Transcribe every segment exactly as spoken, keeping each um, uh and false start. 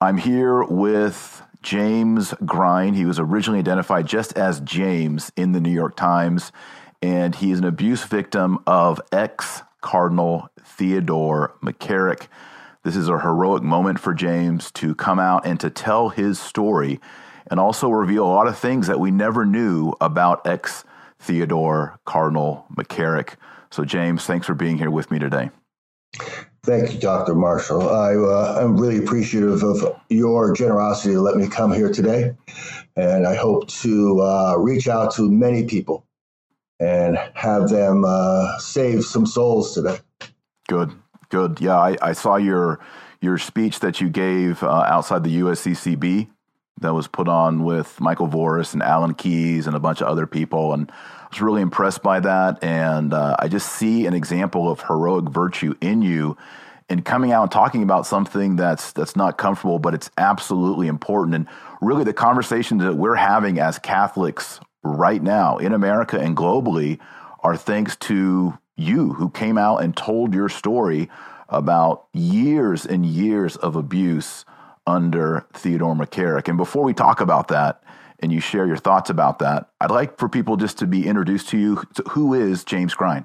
I'm here with James Grein. He was originally identified just as James in the New York Times, and he is an abuse victim of ex-Cardinal Theodore McCarrick. This is a heroic moment for James to come out and to tell his story and also reveal a lot of things that we never knew about ex-Theodore Cardinal McCarrick. So, James, thanks for being here with me today. Thank you, Doctor Marshall. I, uh, I'm really appreciative of your generosity to let me come here today. And I hope to uh, reach out to many people and have them uh, save some souls today. Good, good. Yeah, I, I saw your your speech that you gave uh, outside the U S C C B that was put on with Michael Voris and Alan Keyes and a bunch of other people. And I was really impressed by that. And uh, I just see an example of heroic virtue in you and coming out and talking about something that's that's not comfortable, but it's absolutely important. And really the conversations that we're having as Catholics right now in America and globally are thanks to you, who came out and told your story about years and years of abuse under Theodore McCarrick. And before we talk about that and you share your thoughts about that, I'd like for people just to be introduced to you. So who is James Grein?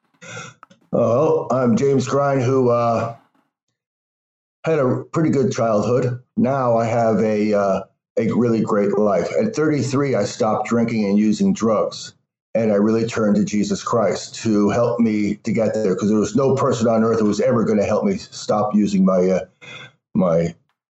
Well, I'm James Grein, who uh, had a pretty good childhood. Now I have a uh, a really great life. At thirty-three, I stopped drinking and using drugs, and I really turned to Jesus Christ to help me to get there, because there was no person on earth who was ever going to help me stop using my uh, my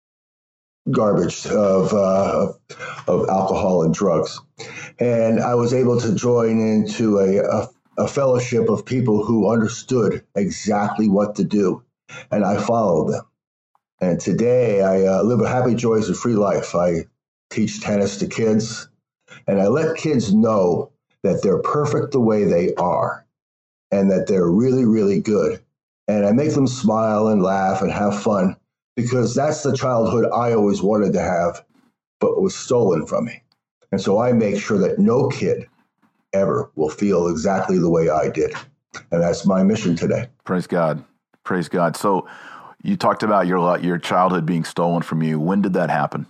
garbage of, uh, of of alcohol and drugs. And I was able to join into a, a a fellowship of people who understood exactly what to do, and I followed them. And today I uh, live a happy, joyous, and free life. I teach tennis to kids, and I let kids know that they're perfect the way they are and that they're really, really good. And I make them smile and laugh and have fun, because that's the childhood I always wanted to have, but was stolen from me. And so I make sure that no kid ever will feel exactly the way I did. And that's my mission today. Praise God. Praise God. So you talked about your your childhood being stolen from you. When did that happen?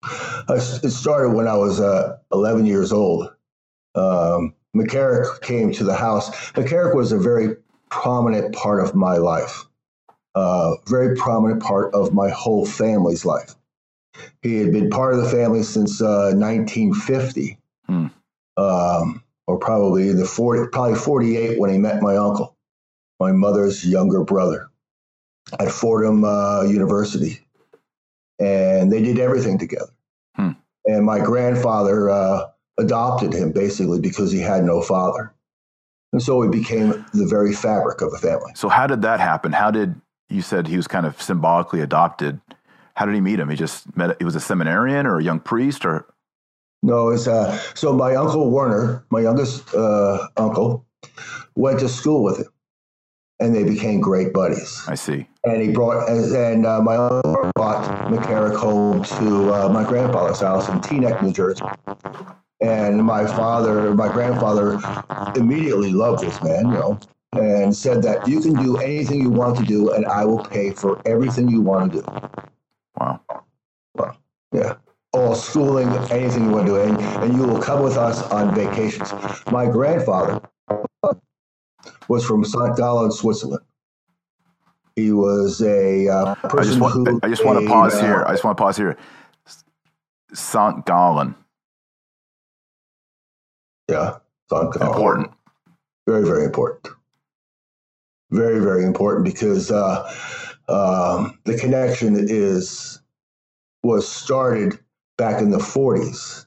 It started when I was uh, eleven years old. Um, McCarrick came to the house. McCarrick was a very prominent part of my life, a uh, very prominent part of my whole family's life. He had been part of the family since uh, nineteen fifty. Hmm. Um, or probably the forty, probably forty-eight when he met my uncle, my mother's younger brother, at Fordham uh, University. And they did everything together. Hmm. And my grandfather uh, adopted him basically because he had no father. And so he became the very fabric of the family. So how did that happen? How did, you said he was kind of symbolically adopted. How did he meet him? He just met, he was a seminarian or a young priest or? No, it's uh, so my uncle Werner, my youngest uh, uncle, went to school with him, and they became great buddies. I see. And he brought, and uh, my uncle brought McCarrick home to uh, my grandfather's house in Teaneck, New Jersey. And my father, my grandfather, immediately loved this man, you know, and said that you can do anything you want to do, and I will pay for everything you want to do. Wow. Well, yeah. All schooling, anything you want to do, and, and you will come with us on vacations. My grandfather was from Sankt Gallen, Switzerland. He was a uh, person I just want, who... I just want to pause uh, here. I just want to pause here. Sankt Gallen. Yeah, Sankt Gallen. Important. Very, very important. Very, very important, because uh, um, the connection is was started back in the forties.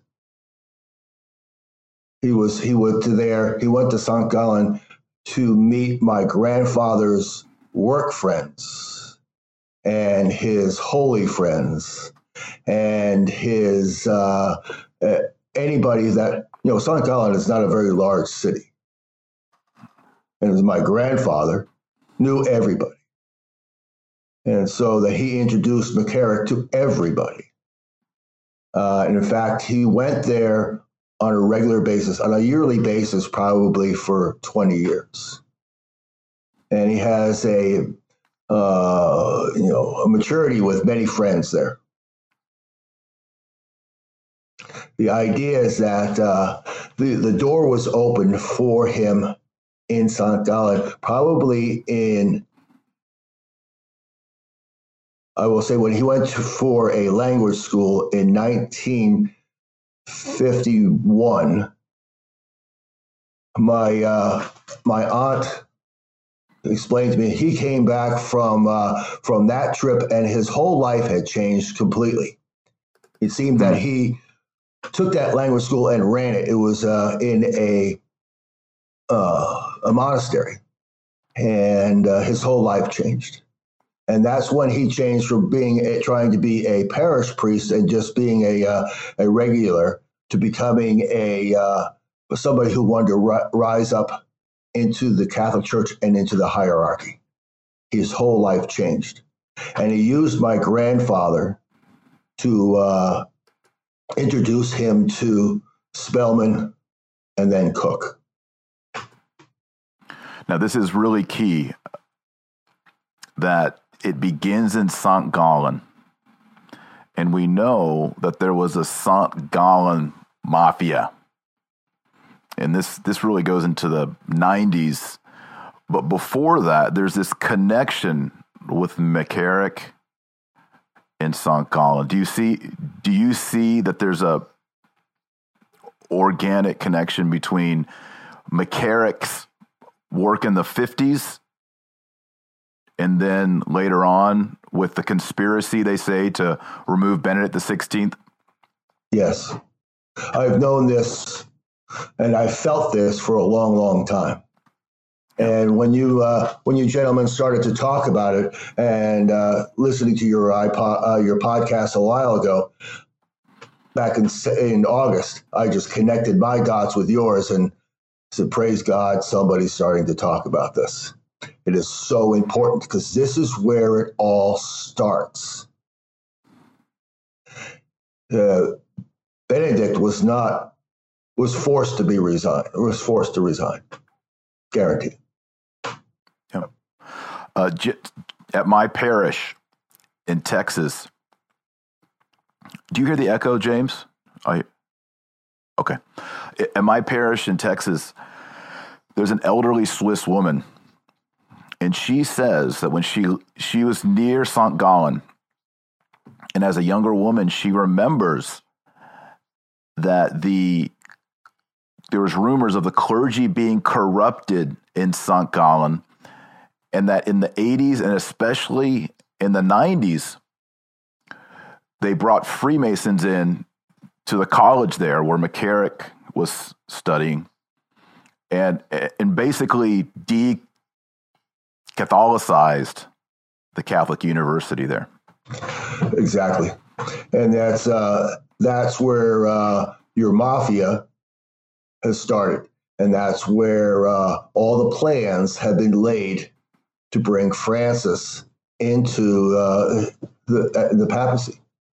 He was he went to there. He went to Sankt Gallen to meet my grandfather's work friends and his holy friends and his uh, uh, anybody that, you know, Sankt Gallen is not a very large city, and it was my grandfather knew everybody, and so that he introduced McCarrick to everybody. Uh, and in fact, he went there on a regular basis, on a yearly basis, probably for twenty years. And he has a, uh, you know, a maturity with many friends there. the idea is that uh, the, the door was open for him in Saint Gallen, probably in, I will say, when he went to, for a language school in nineteen fifty-one, my uh, my aunt explained to me he came back from uh, from that trip and his whole life had changed completely. It seemed that he took that language school and ran it. It was uh, in a uh, a monastery, and uh, his whole life changed. And that's when he changed from being a, trying to be a parish priest and just being a uh, a regular to becoming a uh, somebody who wanted to ri- rise up into the Catholic Church and into the hierarchy. His whole life changed, and he used my grandfather to uh, introduce him to Spellman and then Cook. Now, this is really key, that it begins in Saint Gallen. And we know that there was a Saint Gallen mafia. And this, this really goes into the nineties. But before that, there's this connection with McCarrick and Saint Gallen. Do you see, do you see that there's a organic connection between McCarrick's work in the fifties and then later on with the conspiracy, they say, to remove Benedict the sixteenth? Yes. I've known this and I've felt this for a long, long time. And when you uh, when you gentlemen started to talk about it and uh, listening to your iPod, uh, your podcast a while ago, back in in August, I just connected my dots with yours and said, praise God, somebody's starting to talk about this. It is so important because this is where it all starts. Uh, Benedict was not, was forced to be resigned, was forced to resign. Guaranteed. Yeah. Uh, at my parish in Texas, do you hear the echo, James? I, okay. At my parish in Texas, there's an elderly Swiss woman, and she says that when she she was near Saint Gallen, and as a younger woman, she remembers that the there was rumors of the clergy being corrupted in Saint Gallen, and that in the eighties and especially in the nineties, they brought Freemasons in to the college there where McCarrick was studying, and and basically de-Catholicized the Catholic University there. Exactly, and that's uh, that's where uh, your mafia has started, and that's where uh, all the plans have been laid to bring Francis into uh, the uh, the papacy.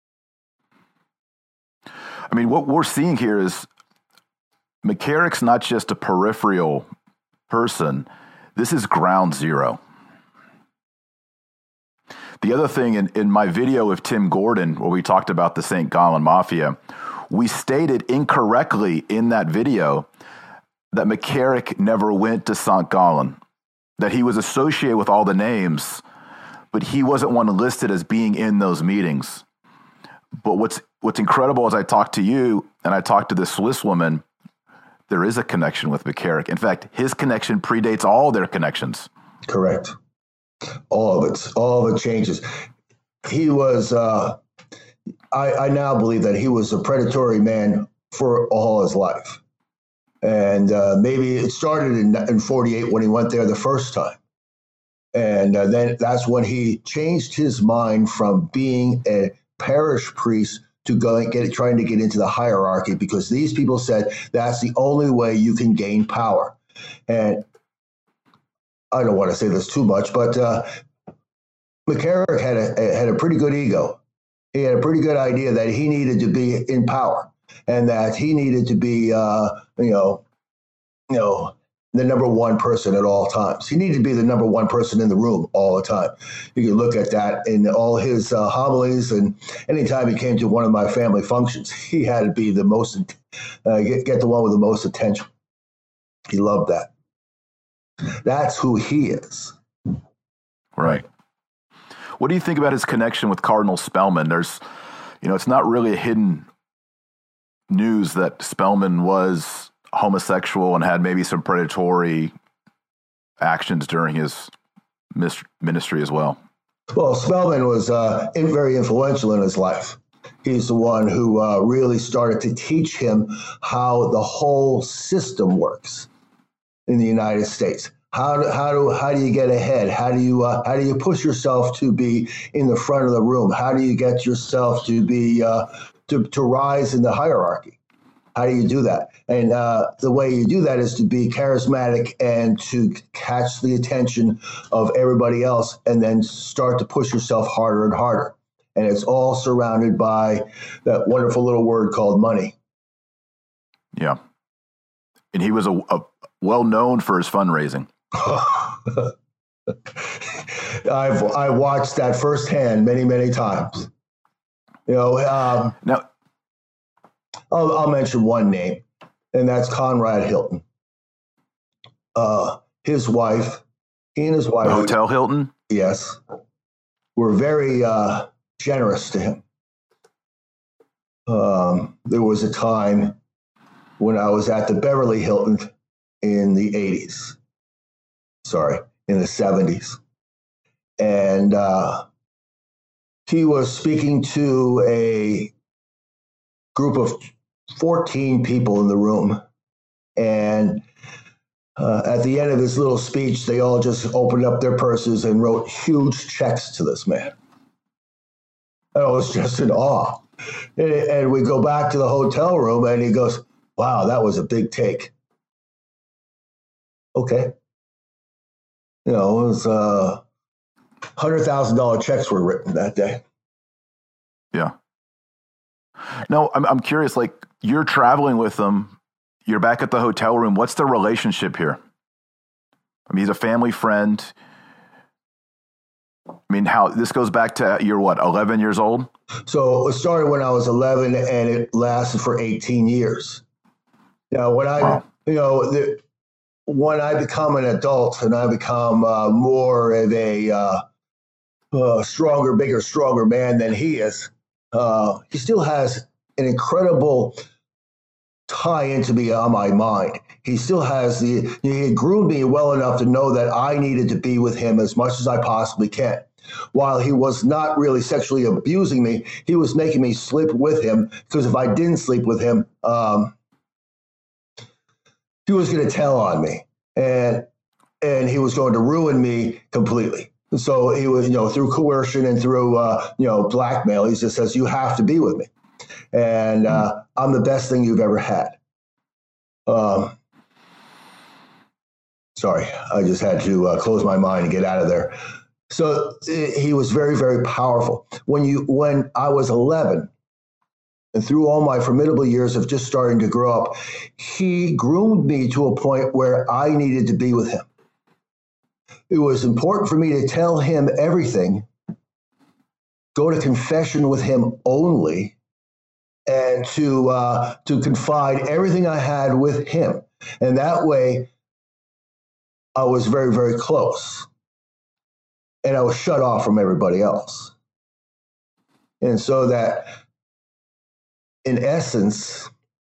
I mean, what we're seeing here is McCarrick's not just a peripheral person. This is ground zero. The other thing, in, in my video with Tim Gordon, where we talked about the Saint Gallen Mafia, we stated incorrectly in that video that McCarrick never went to Saint Gallen, that he was associated with all the names, but he wasn't one listed as being in those meetings. But what's what's incredible is I talked to you and I talked to this Swiss woman, there is a connection with McCarrick. In fact, his connection predates all their connections. Correct. All of it. All of it changes. He was, uh, I, I now believe that he was a predatory man for all his life. And uh, maybe it started in, in forty-eight when he went there the first time. And uh, then that's when he changed his mind from being a parish priest to going get trying to get into the hierarchy, because these people said that's the only way you can gain power. And I don't want to say this too much, but uh, McCarrick had a had a pretty good ego. He had a pretty good idea that he needed to be in power and that he needed to be, uh, you know, you know, the number one person at all times. He needed to be the number one person in the room all the time. You can look at that in all his uh, homilies, and anytime he came to one of my family functions, he had to be the most, uh, get, get the one with the most attention. He loved that. That's who he is. Right. What do you think about his connection with Cardinal Spellman? There's, you know, it's not really a hidden news that Spellman was homosexual and had maybe some predatory actions during his ministry as well. Well, Spellman was uh, very influential in his life. He's the one who uh, really started to teach him how the whole system works in the United States. How do, how do how do you get ahead? How do you uh, how do you push yourself to be in the front of the room? How do you get yourself to be uh, to to rise in the hierarchy? How do you do that? And uh, the way you do that is to be charismatic and to catch the attention of everybody else, and then start to push yourself harder and harder. And it's all surrounded by that wonderful little word called money. Yeah, and he was a, a well known for his fundraising. I've I watched that firsthand many many times. You know, um, now I'll, I'll mention one name, and that's Conrad Hilton. Uh, his wife, he and his wife, the Hotel Hilton, yes, were very uh, generous to him. Um, there was a time when I was at the Beverly Hilton in the eighties. Sorry, in the seventies. And uh, he was speaking to a group of fourteen people in the room. And uh, at the end of his little speech, they all just opened up their purses and wrote huge checks to this man. And I was just in awe. And, and we go back to the hotel room, and he goes, "Wow, that was a big take." Okay. You know, it was uh, one hundred thousand dollars checks were written that day. Yeah. No, I'm I'm curious, like, you're traveling with them, you're back at the hotel room. What's the relationship here? I mean, he's a family friend. I mean, how this goes back to, you're what, eleven years old? So it started when I was eleven, and it lasted for eighteen years. Now, when I, wow. you know, the, when I become an adult and I become uh, more of a uh, uh, stronger, bigger, stronger man than he is, uh, he still has an incredible tie into me on my mind. He still has the, he groomed me well enough to know that I needed to be with him as much as I possibly can. While he was not really sexually abusing me, he was making me sleep with him, because if I didn't sleep with him, um, he was going to tell on me, and and he was going to ruin me completely. So he was, you know, through coercion and through, uh, you know, blackmail, he just says, "You have to be with me. And uh, I'm the best thing you've ever had." Um, sorry, I just had to uh, close my mind and get out of there. So he was very, very powerful. When you, when I was eleven, and through all my formidable years of just starting to grow up, he groomed me to a point where I needed to be with him. It was important for me to tell him everything, go to confession with him only, and to uh, to confide everything I had with him. And that way, I was very, very close. And I was shut off from everybody else. And so that, in essence,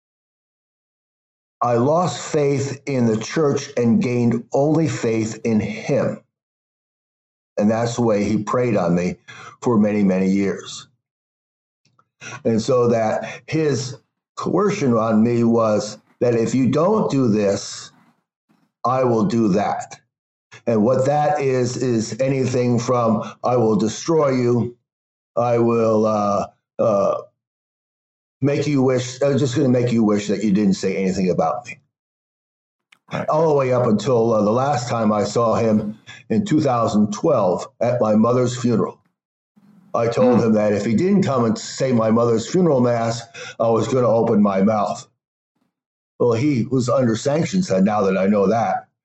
I lost faith in the church and gained only faith in him. And that's the way he preyed on me for many, many years. And so that his coercion on me was that if you don't do this, I will do that. And what that is, is anything from I will destroy you, I will uh, uh, make you wish, I'm just going to make you wish that you didn't say anything about me. Right. All the way up until uh, the last time I saw him in two thousand twelve at my mother's funeral. I told mm. him that if he didn't come and say my mother's funeral mass, I was going to open my mouth. Well, he was under sanctions now that I know that.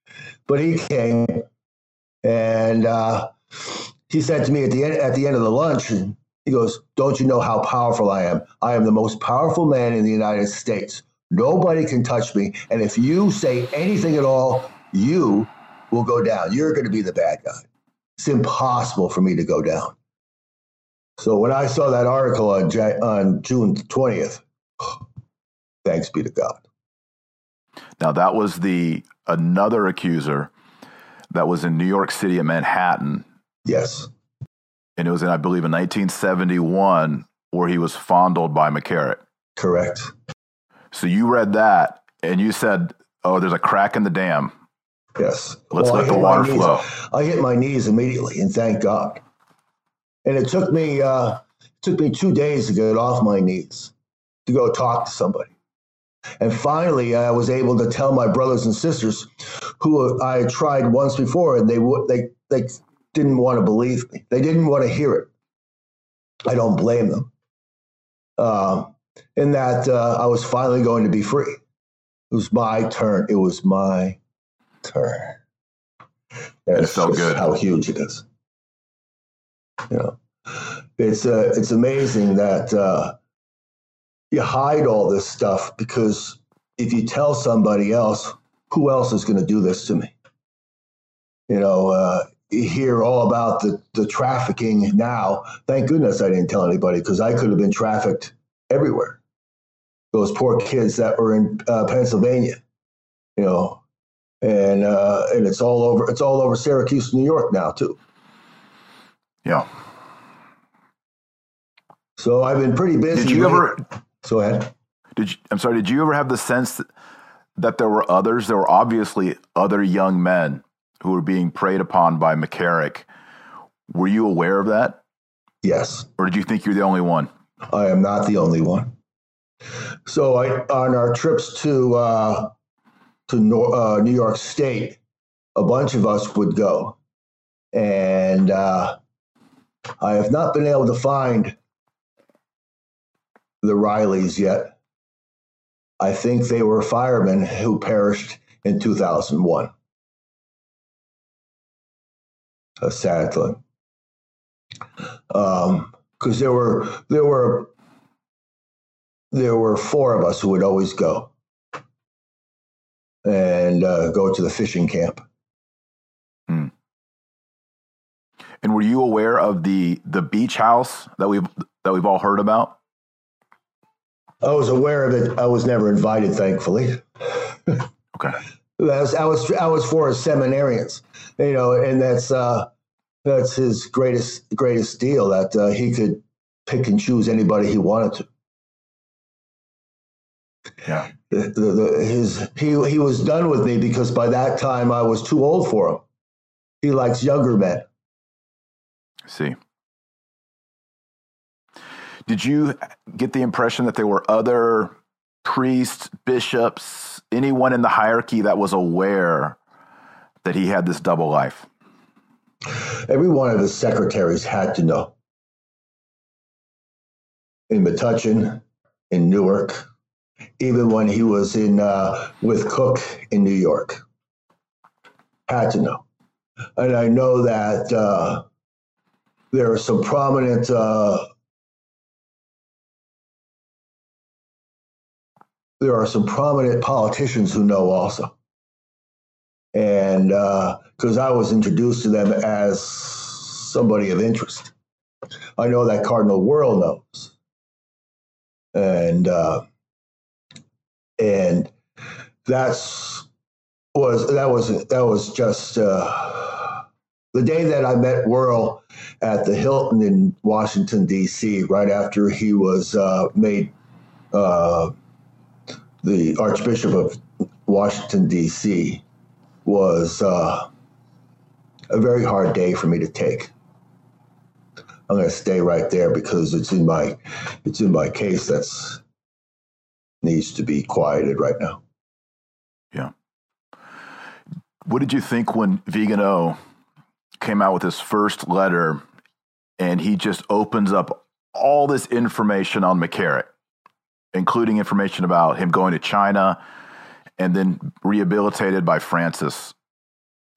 But he came, and uh, he said to me at the end at the end of the lunch, and he goes, "Don't you know how powerful I am? I am the most powerful man in the United States. Nobody can touch me. And if you say anything at all, you will go down. You're going to be the bad guy. It's impossible for me to go down." So when I saw that article on, on June twentieth, thanks be to God. Now, that was the another accuser that was in New York City and Manhattan. Yes. And it was in, I believe, in nineteen seventy-one where he was fondled by McCarrick. Correct. So you read that and you said, oh, there's a crack in the dam. Yes. Let's well, let the water flow. I hit my knees immediately, and thank God. And it took me uh, it took me two days to get off my knees to go talk to somebody. And finally, I was able to tell my brothers and sisters, who I had tried once before, and they would they they didn't want to believe me. They didn't want to hear it. I don't blame them. Uh, in that uh, I was finally going to be free. It was my turn. It was my turn. And it felt good. How huge it is. You know, it's uh, it's amazing that uh, you hide all this stuff, because if you tell somebody else, who else is going to do this to me? You know, uh, you hear all about the, the trafficking now. Thank goodness I didn't tell anybody, because I could have been trafficked everywhere. Those poor kids that were in uh, Pennsylvania, you know, and uh, and it's all over. It's all over Syracuse, New York now too. Yeah. So I've been pretty busy. Did you ever? Go ahead. Did you, I'm sorry. Did you ever have the sense that, that there were others? There were obviously other young men who were being preyed upon by McCarrick. Were you aware of that? Yes. Or did you think you're the only one? I am not the only one. So I, on our trips to uh, to uh, New York State, a bunch of us would go, and uh, I have not been able to find the Rileys yet. I think they were firemen who perished in two thousand one. A sad thing. Um, because there were there were there were four of us who would always go and uh, go to the fishing camp. Hmm. And were you aware of the the beach house that we've that we've all heard about? I was aware of it. I was never invited, thankfully. Okay. I was, I was I was for seminarians, you know, and that's uh, that's his greatest greatest deal, that uh, he could pick and choose anybody he wanted to. Yeah. The, the, the, his he he was done with me because by that time I was too old for him. He likes younger men. I see. Did you get the impression that there were other priests, bishops, anyone in the hierarchy that was aware that he had this double life? Every one of his secretaries had to know. In Metuchen, in Newark, even when he was in uh, with Cook in New York, had to know. And I know that uh, there are some prominent uh, there are some prominent politicians who know also. And because uh, I was introduced to them as somebody of interest. I know that Cardinal Wuerl knows. And uh, and that's was that was that was just uh, the day that I met Wuerl at the Hilton in Washington, D C, right after he was uh, made uh, the Archbishop of Washington, D C, was uh, a very hard day for me to take. I'm going to stay right there because it's in my it's in my case that's needs to be quieted right now. Yeah. What did you think when Vigano came out with his first letter and he just opens up all this information on McCarrick, including information about him going to China and then rehabilitated by Francis?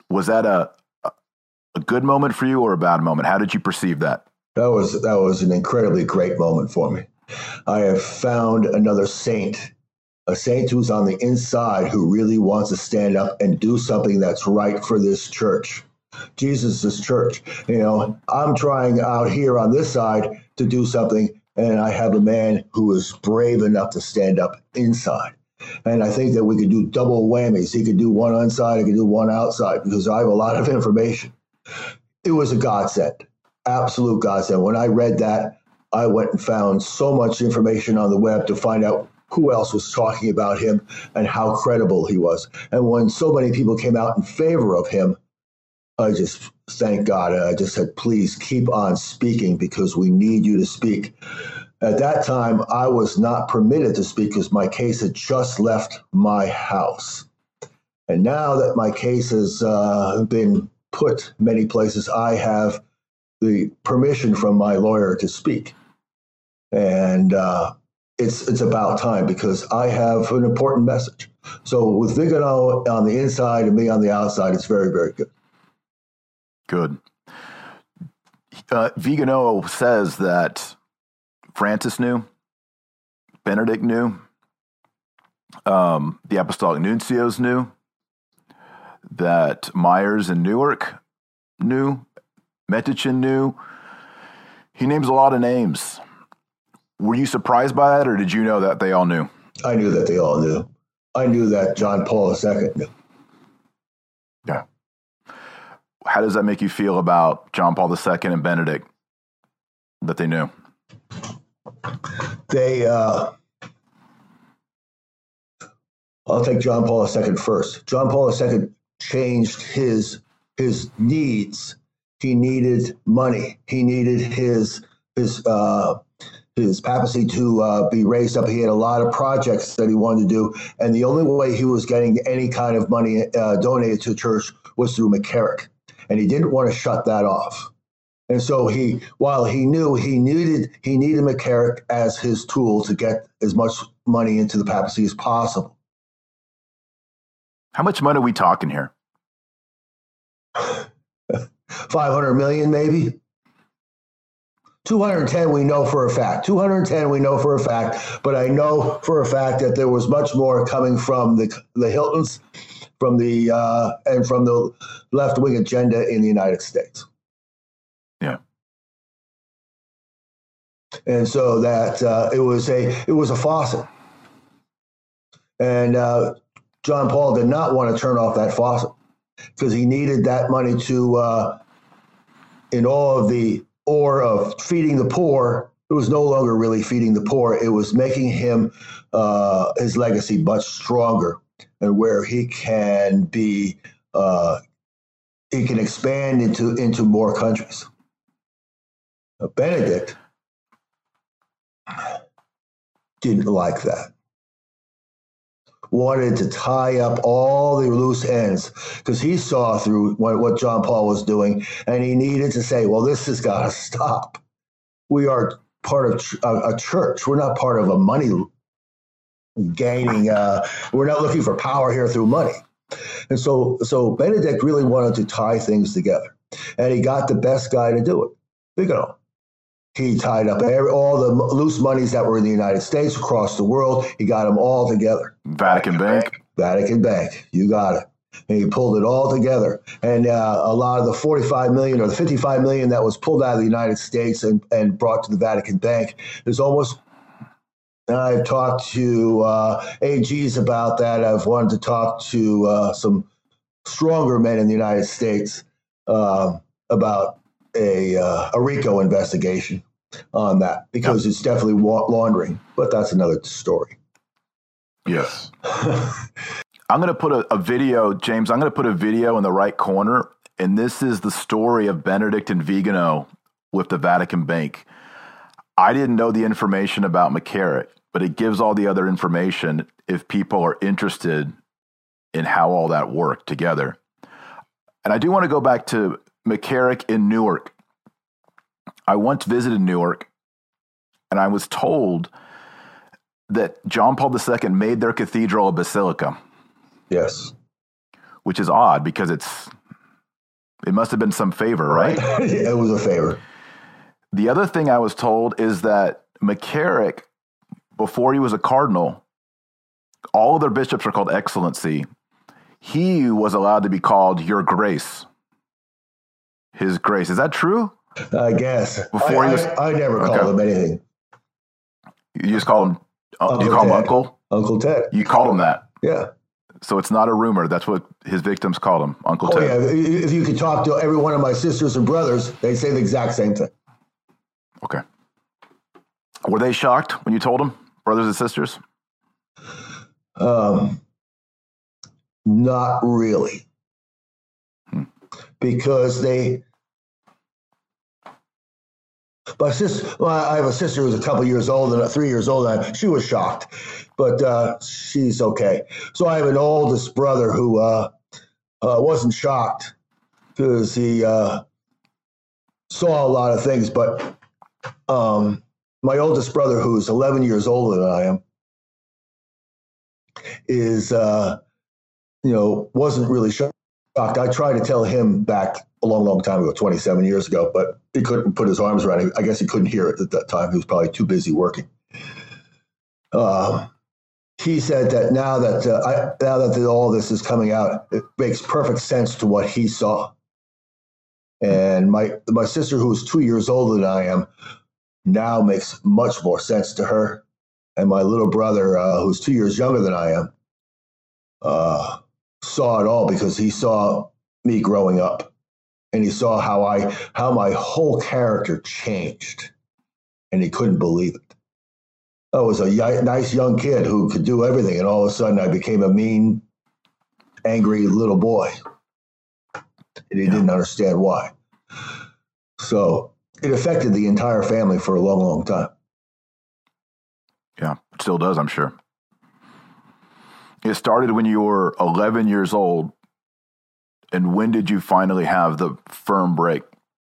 Was that a a good moment for you or a bad moment? How did you perceive that? That was that was an incredibly great moment for me. I have found another saint, a saint who's on the inside who really wants to stand up and do something that's right for this church. Jesus' church. You know, I'm trying out here on this side to do something, and I have a man who is brave enough to stand up inside. And I think that we could do double whammies. He could do one inside, I could do one outside, because I have a lot of information. It was a godsend, absolute godsend. When I read that, I went and found so much information on the web to find out who else was talking about him and how credible he was. And when so many people came out in favor of him, I just thank God. And I just said, please keep on speaking because we need you to speak. At that time, I was not permitted to speak because my case had just left my house. And now that my case has uh, been put many places, I have the permission from my lawyer to speak. And uh, it's it's about time because I have an important message. So with Vigano on the inside and me on the outside, it's very, very good. Good. Uh, Vigano says that Francis knew, Benedict knew, um, the Apostolic Nuncios knew, that Myers and Newark knew, Metuchen knew. He names a lot of names. Were you surprised by that, or did you know that they all knew? I knew that they all knew. I knew that John Paul the Second knew. Yeah. How does that make you feel about John Paul the Second and Benedict, that they knew? They, uh, I'll take John Paul the Second first. John Paul the Second changed his his needs. He needed money. He needed his his uh, his papacy to uh, be raised up. He had a lot of projects that he wanted to do, and the only way he was getting any kind of money uh, donated to the church was through McCarrick, and he didn't want to shut that off. And so he, while he knew he needed he needed McCarrick as his tool to get as much money into the papacy as possible. How much money are we talking here? five hundred million, maybe. two hundred ten we know for a fact. two hundred ten we know for a fact, but I know for a fact that there was much more coming from the the Hiltons, from the uh, and from the left-wing agenda in the United States. Yeah. And so that uh, it was a it was a faucet, and uh, John Paul did not want to turn off that faucet because he needed that money to, uh, in all of the ore of feeding the poor. It was no longer really feeding the poor. It was making him uh, his legacy much stronger, and where he can be, uh, he can expand into into more countries. Benedict didn't like that. Wanted to tie up all the loose ends because he saw through what, what John Paul was doing, and he needed to say, well, this has got to stop. We are part of ch- a, a church. We're not part of a money gaining. Uh, we're not looking for power here through money. And so, so Benedict really wanted to tie things together, and he got the best guy to do it. Vigano. He tied up every, all the loose monies that were in the United States, across the world. He got them all together. Vatican Bank. Vatican Bank. You got it. And he pulled it all together. And uh, a lot of the forty-five million or the fifty-five million that was pulled out of the United States and, and brought to the Vatican Bank is almost, and I've talked to uh, A Gs about that. I've wanted to talk to uh, some stronger men in the United States uh, about a, uh, a RICO investigation on that, because yep. It's definitely laundering, but that's another story. Yes. I'm going to put a, a video, James, I'm going to put a video in the right corner, and this is the story of Benedict and Vigano with the Vatican Bank. I didn't know the information about McCarrick, but it gives all the other information if people are interested in how all that worked together. And I do want to go back to McCarrick in Newark. I once visited Newark, and I was told that John Paul the Second made their cathedral a basilica. Yes. Which is odd because it's It must have been some favor, right? It was a favor. The other thing I was told is that McCarrick, before he was a cardinal, all of their bishops are called Excellency. He was allowed to be called Your Grace. His Grace. Is that true? I guess. Before I, he was, I, I never called okay. him anything. You just call him, uh, you call Ted. him Uncle? Uncle Ted. You called him that. Yeah. So it's not a rumor. That's what his victims called him, Uncle Oh, Ted. yeah. If you could talk to every one of my sisters and brothers, they'd say the exact same thing. Okay. Were they shocked when you told them, brothers and sisters? Um, not really. Hmm. Because they, my sister, well, I have a sister who's a couple years old and three years old. And she was shocked, but uh, she's okay. So I have an oldest brother who uh, uh, wasn't shocked because he uh, saw a lot of things. But um, my oldest brother, who's eleven years older than I am, is, uh, you know, wasn't really shocked. I tried to tell him back a long, long time ago, twenty-seven years ago, but he couldn't put his arms around it. I guess he couldn't hear it at that time. He was probably too busy working. Uh, he said that now that uh, I, now that all this is coming out, it makes perfect sense to what he saw. And my my sister, who is two years older than I am, now makes much more sense to her. And my little brother, uh, who's two years younger than I am, uh, saw it all because he saw me growing up. And he saw how I, how my whole character changed, and he couldn't believe it. I was a y- nice young kid who could do everything, and all of a sudden I became a mean, angry little boy, and he yeah. didn't understand why. So it affected the entire family for a long, long time. Yeah, it still does, I'm sure. It started when you were eleven years old. And when did you finally have the firm break?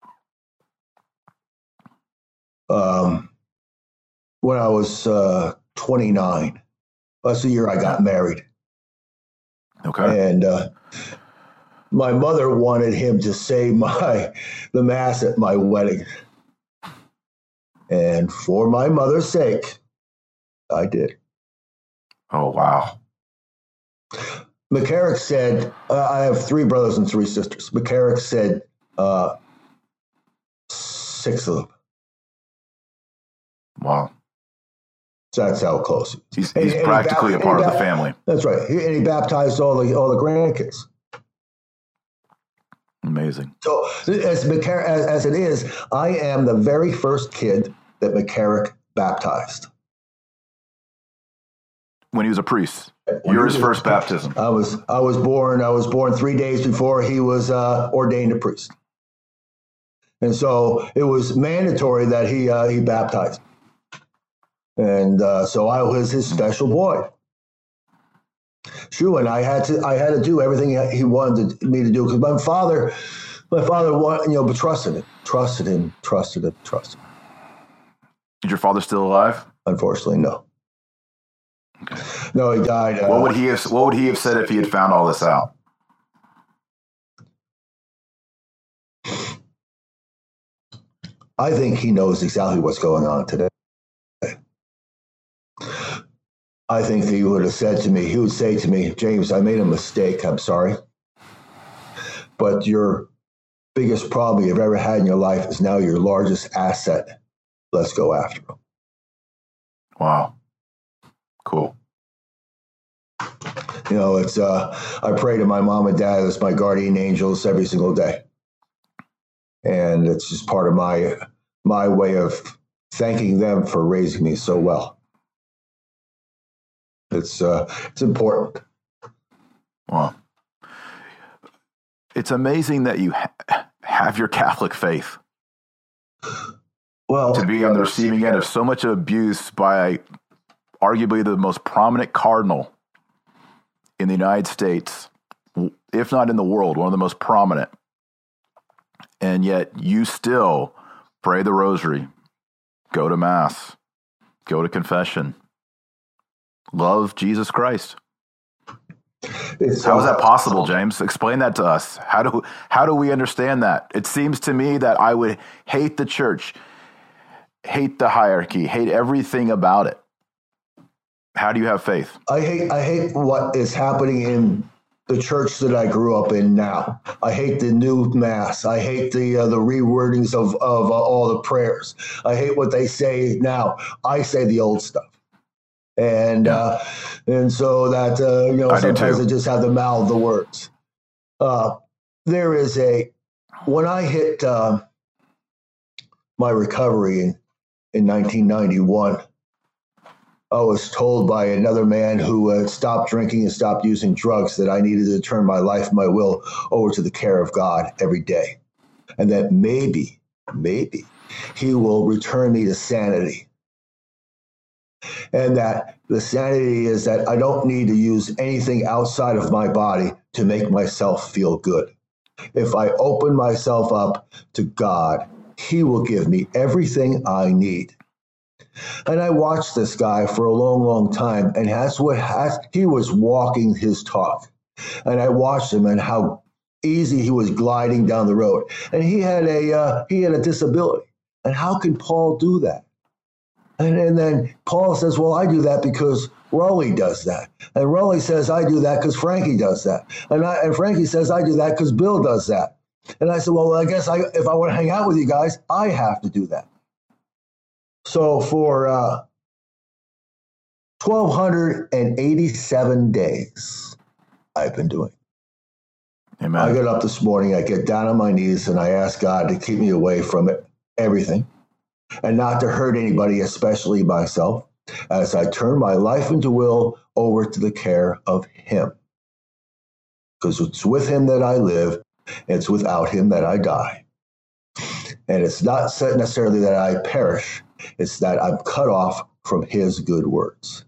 Um, when I was uh, twenty-nine. That's the year I got married. Okay. And uh, my mother wanted him to say my the mass at my wedding. And for my mother's sake, I did. Oh, wow. McCarrick said, uh, I have three brothers and three sisters. McCarrick said uh, six of them. Wow. So that's how close he is. He's, he's and, practically and he, a part of the family. That's right. He, and he baptized all the all the grandkids. Amazing. So as, McCarrick, as, as it is, I am the very first kid that McCarrick baptized. When he was a priest. You're his first baptism. I was I was born I was born three days before he was uh, ordained a priest, and so it was mandatory that he uh, he baptized, and uh, so I was his special boy. True, and I had to I had to do everything he wanted me to do because my father my father wanted, you know, but trusted him, trusted him, trusted him, trusted him. Is your father still alive? Unfortunately, no. Okay. No, he died. Uh, what would he have? What would he have said if he had found all this out? I think he knows exactly what's going on today. I think he would have said to me, he would say to me, James, I made a mistake. I'm sorry. But your biggest problem you've ever had in your life is now your largest asset. Let's go after him. Wow. Cool. You know, it's, uh, I pray to my mom and dad as my guardian angels every single day. And it's just part of my, my way of thanking them for raising me so well. It's, uh, it's important. Wow. It's amazing that you ha- have your Catholic faith. Well, to be on the receiving end of so much abuse by arguably the most prominent cardinal in the United States, if not in the world, one of the most prominent. And yet you still pray the rosary, go to mass, go to confession, love Jesus Christ. It's How is uh, that possible, James? Explain that to us. How do how do we understand that? It seems to me that I would hate the church, hate the hierarchy, hate everything about it. How do you have faith? I hate I hate what is happening in the church that I grew up in now. I hate the new mass. I hate the uh, the rewordings of of uh, all the prayers. I hate what they say now. I say the old stuff, and yeah. uh, and so that uh, you know I sometimes I just have to mouth the words. Uh, there is a when I hit uh, my recovery in in nineteen ninety-one. I was told by another man who had stopped drinking and stopped using drugs that I needed to turn my life, my will over to the care of God every day. And that maybe, maybe he will return me to sanity. And that the sanity is that I don't need to use anything outside of my body to make myself feel good. If I open myself up to God, he will give me everything I need. And I watched this guy for a long, long time, and that's what has, he was walking his talk. And I watched him and how easy he was gliding down the road. And he had a uh, he had a disability. And how can Paul do that? And, and then Paul says, well, I do that because Rolly does that. And Rolly says, I do that because Frankie does that. And, I, and Frankie says, I do that because Bill does that. And I said, well, I guess I, if I want to hang out with you guys, I have to do that. So for uh, twelve eighty-seven days, I've been doing. Amen. I get up this morning, I get down on my knees, and I ask God to keep me away from it, everything, and not to hurt anybody, especially myself, as I turn my life and will over to the care of him. Because it's with him that I live, and it's without him that I die. And it's not necessarily that I perish. It's that I'm cut off from his good words.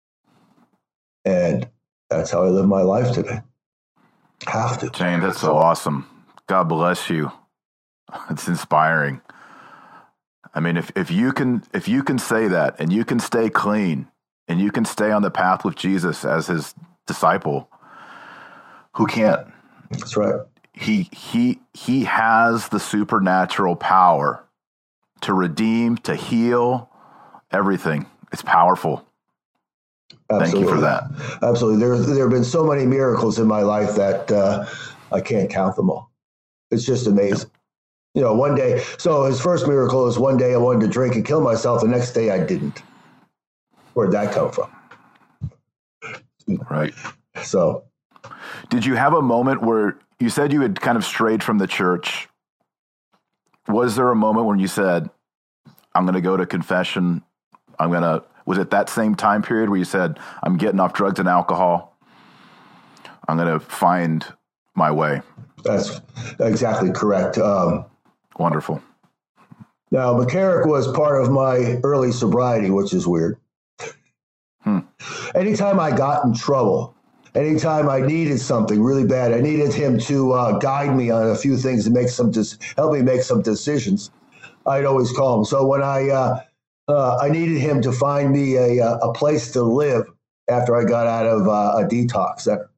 And that's how I live my life today. Have to. James, that's so awesome. God bless you. It's inspiring. I mean, if, if you can if you can say that and you can stay clean and you can stay on the path with Jesus as his disciple, who can't? That's right. He he he has the supernatural power to redeem, to heal, everything. It's powerful. Absolutely. Thank you for that. Absolutely. There, there have been so many miracles in my life that uh, I can't count them all. It's just amazing. You know, one day, so his first miracle is one day I wanted to drink and kill myself. The next day I didn't. Where'd that come from? Right. So. Did you have a moment where you said you had kind of strayed from the church? Was there a moment when you said, I'm going to go to confession? I'm going to, was it that same time period where you said, I'm getting off drugs and alcohol? I'm going to find my way. That's exactly correct. Um, Wonderful. Now, McCarrick was part of my early sobriety, which is weird. Hmm. Anytime I got in trouble, anytime I needed something really bad, I needed him to uh, guide me on a few things and make some des- help me make some decisions. I'd always call him. So when I uh, uh, I needed him to find me a a place to live after I got out of uh, a detox center,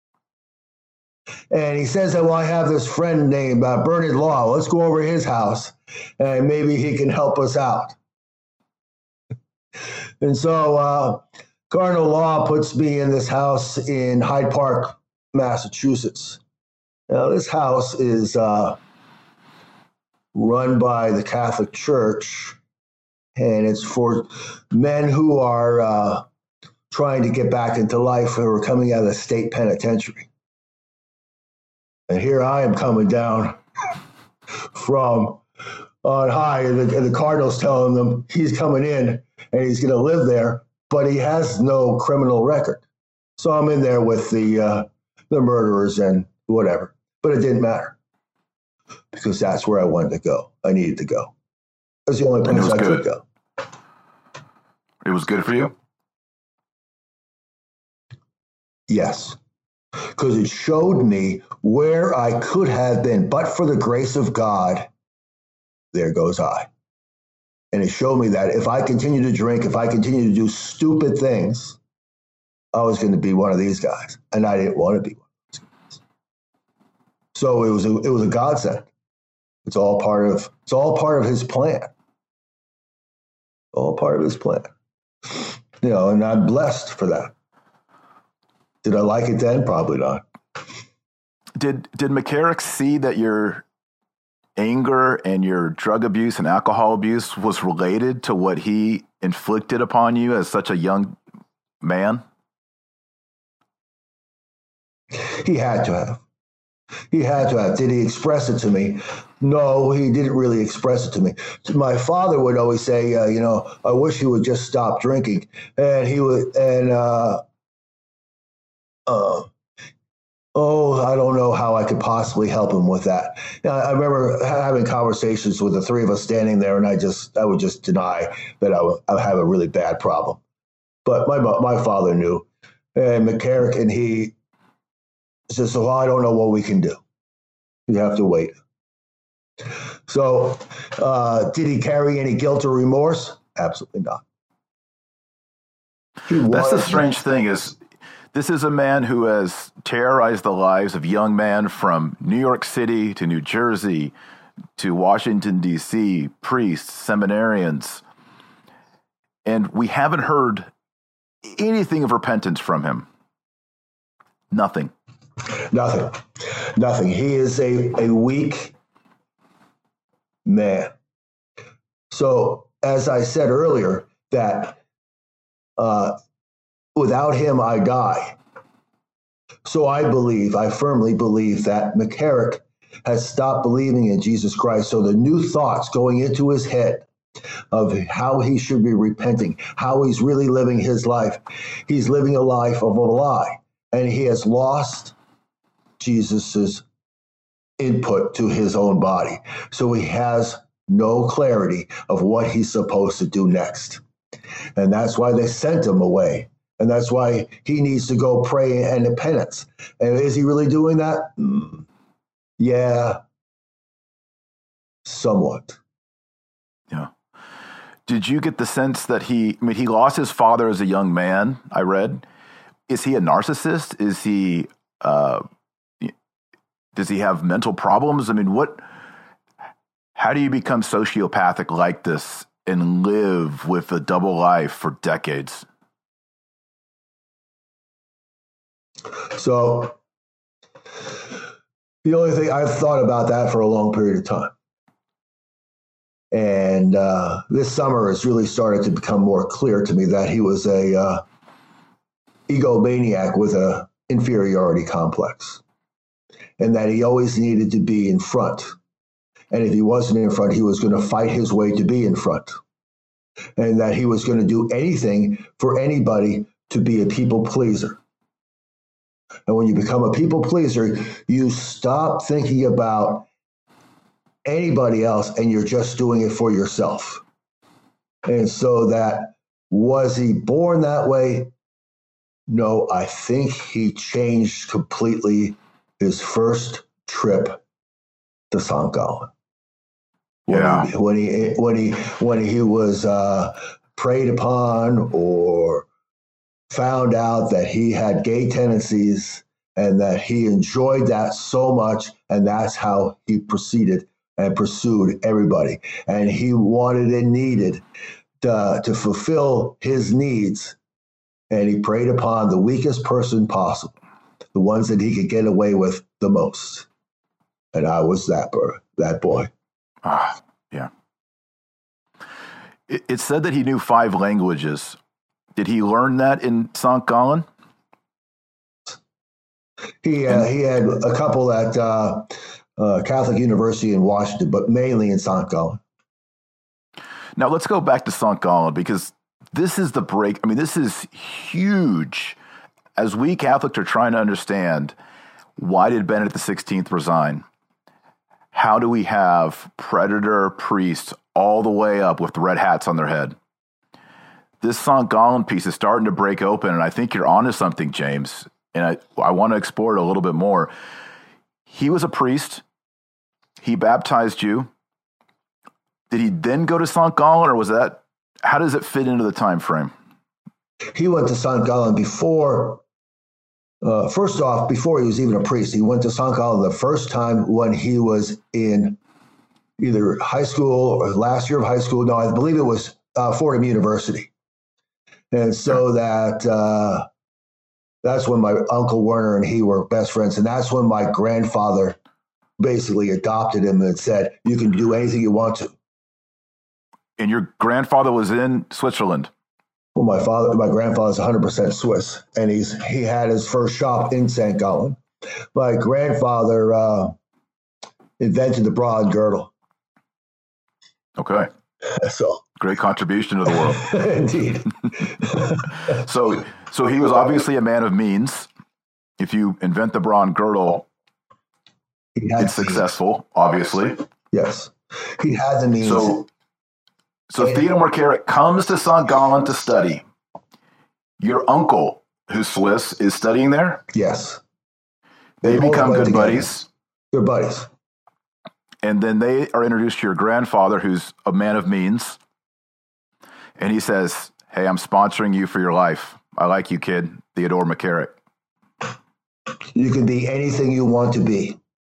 and he says that, well, I have this friend named uh, Bernard Law. Let's go over to his house, and maybe he can help us out. And so. Uh, Cardinal Law puts me in this house in Hyde Park, Massachusetts. Now, this house is uh, run by the Catholic Church, and it's for men who are uh, trying to get back into life who are coming out of the state penitentiary. And here I am coming down from on high, and the, and the Cardinal's telling them he's coming in and he's going to live there, but he has no criminal record. So I'm in there with the uh, the murderers and whatever. But it didn't matter because that's where I wanted to go. I needed to go. That's the only place I good. could go. It was good for you? Yes, because it showed me where I could have been. But for the grace of God, there goes I. And it showed me that if I continue to drink, if I continue to do stupid things, I was going to be one of these guys, and I didn't want to be one of these guys. So it was a, it was a godsend. It's all part of it's all part of his plan. All part of his plan. You know, and I'm blessed for that. Did I like it then? Probably not. Did did McCarrick see that your anger and your drug abuse and alcohol abuse was related to what he inflicted upon you as such a young man? He had to have. He had to have. Did he express it to me? No, he didn't really express it to me. My father would always say, uh, you know, I wish he would just stop drinking. And he would, and, uh, uh, oh, I don't know how I could possibly help him with that. Now, I remember having conversations with the three of us standing there, and I just, I would just deny that I, w- I have a really bad problem. But my my father knew, and McCarrick and he says, so I don't know what we can do. You have to wait. So, uh, did he carry any guilt or remorse? Absolutely not. He That's the was- strange thing is, this is a man who has terrorized the lives of young men from New York City to New Jersey to Washington, D C, priests, seminarians. And we haven't heard anything of repentance from him. Nothing. Nothing. Nothing. He is a, a weak man. So, as I said earlier, that uh, without him, I die. So I believe, I firmly believe that McCarrick has stopped believing in Jesus Christ. So the new thoughts going into his head of how he should be repenting, how he's really living his life, he's living a life of a lie. And he has lost Jesus's input to his own body. So he has no clarity of what he's supposed to do next. And that's why they sent him away. And that's why he needs to go pray and penance. And is he really doing that? Mm, yeah, somewhat. Yeah. Did you get the sense that he, I mean, he lost his father as a young man, I read. Is he a narcissist? Is he, uh, does he have mental problems? I mean, what, how do you become sociopathic like this and live with a double life for decades? So the only thing I've thought about that for a long period of time. And uh, this summer has really started to become more clear to me that he was a uh, egomaniac with a inferiority complex, and that he always needed to be in front. And if he wasn't in front, he was going to fight his way to be in front, and that he was going to do anything for anybody to be a people pleaser. And when you become a people pleaser, you stop thinking about anybody else and you're just doing it for yourself. And so that, was he born that way? No, I think he changed completely his first trip to Sankt Gallen. When Yeah. He, when he when he when he was uh, preyed upon or found out that he had gay tendencies and that he enjoyed that so much, and that's how he proceeded and pursued everybody. And he wanted and needed to, to fulfill his needs, and he preyed upon the weakest person possible, the ones that he could get away with the most. And I was that boy. That boy. Ah, yeah. It, it said that he knew five languages. Did he learn that in Sankt Gallen? He uh, he had a couple at uh, uh, Catholic University in Washington, but mainly in Sankt Gallen. Now let's go back to Sankt Gallen, because this is the break. I mean, this is huge. As we Catholics are trying to understand, why did Benedict the sixteenth resign? How do we have predator priests all the way up with the red hats on their head? This Sankt Gallen piece is starting to break open, and I think you're onto something, James. And I, I want to explore it a little bit more. He was a priest. He baptized you. Did he then go to Sankt Gallen, or was that, how does it fit into the time frame? He went to Saint Gallen before, uh, first off, before he was even a priest. He went to Saint Gallen the first time when he was in either high school or last year of high school. No, I believe it was uh, Fordham University. And so that uh, that's when my Uncle Werner and he were best friends. And that's when my grandfather basically adopted him and said, you can do anything you want to. And your grandfather was in Switzerland? Well, my father, my grandfather's one hundred percent Swiss, and he's he had his first shop in Saint Gallen. My grandfather uh, invented the bra and girdle. Okay. So great contribution to the world. Indeed. so, so he was obviously a man of means. If you invent the bra and girdle, it's successful, obviously. Yes, he had the means. So, so Theodore McCarrick comes to Saint Gallen to study. Your uncle, who's Swiss, is studying there? Yes. They, they become good together. buddies. They're buddies. And then they are introduced to your grandfather, who's a man of means. And he says, hey, I'm sponsoring you for your life. I like you, kid. Theodore McCarrick. You can be anything you want to be.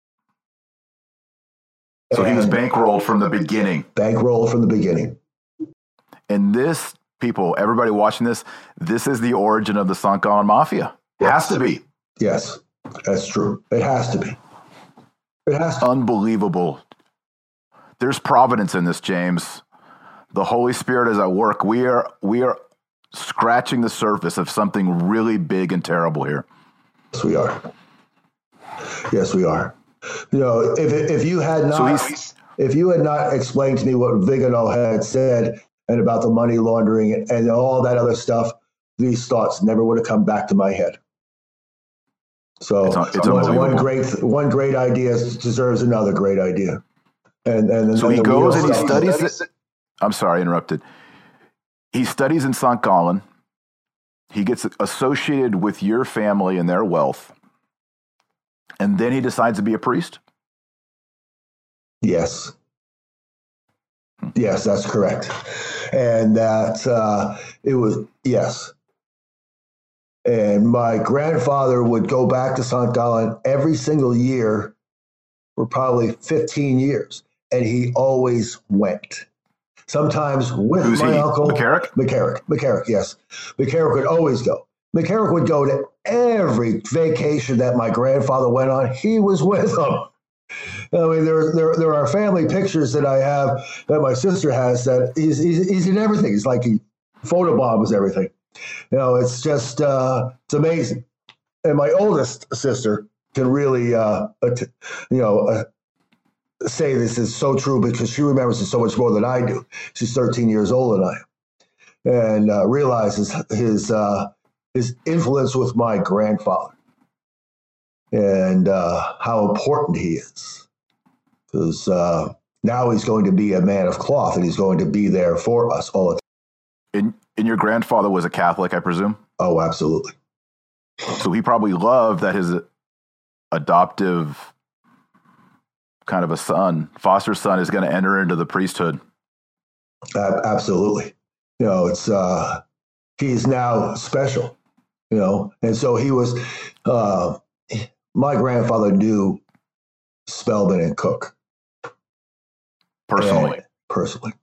So and he was bankrolled from the beginning. Bankrolled from the beginning. And this, people, everybody watching this, this is the origin of the Saint Gallen Mafia. It has to be. Yes, that's true. It has to be. It has to. Unbelievable. There's providence in this, James. The Holy Spirit is at work. We are we are scratching the surface of something really big and terrible here. Yes, we are. Yes, we are. You know, if if you had not so if you had not explained to me what Vigano had said and about the money laundering and, and all that other stuff, these thoughts never would have come back to my head. So it's, it's one, one great one great idea deserves another great idea. And and so and he goes and he studies it. I'm sorry, I interrupted. He studies in Saint Gallen. He gets associated with your family and their wealth. And then he decides to be a priest? Yes. Yes, that's correct. And that uh, it was, yes. And my grandfather would go back to Saint Gallen every single year for probably fifteen years. And he always went. Sometimes with Who's my he? uncle. McCarrick? McCarrick. McCarrick, yes. McCarrick would always go. McCarrick would go to every vacation that my grandfather went on. He was with them. I mean, there, there, there are family pictures that I have that my sister has that he's, he's, he's in everything. He's like he photobombs everything. You know, it's just, uh, it's amazing. And my oldest sister can really, uh, you know, uh, say this is so true because she remembers it so much more than I do. She's thirteen years older than I am, and uh, realizes his uh, his influence with my grandfather and uh, how important he is. Because uh, now he's going to be a man of cloth, and he's going to be there for us all the time. And, and your grandfather was a Catholic, I presume? Oh, absolutely. So he probably loved that his adoptive kind of a son, foster son, is going to enter into the priesthood. Uh, absolutely. You know, it's, uh, he's now special, you know, and so he was, uh, my grandfather knew Spellman and Cook. Personally. And, personally.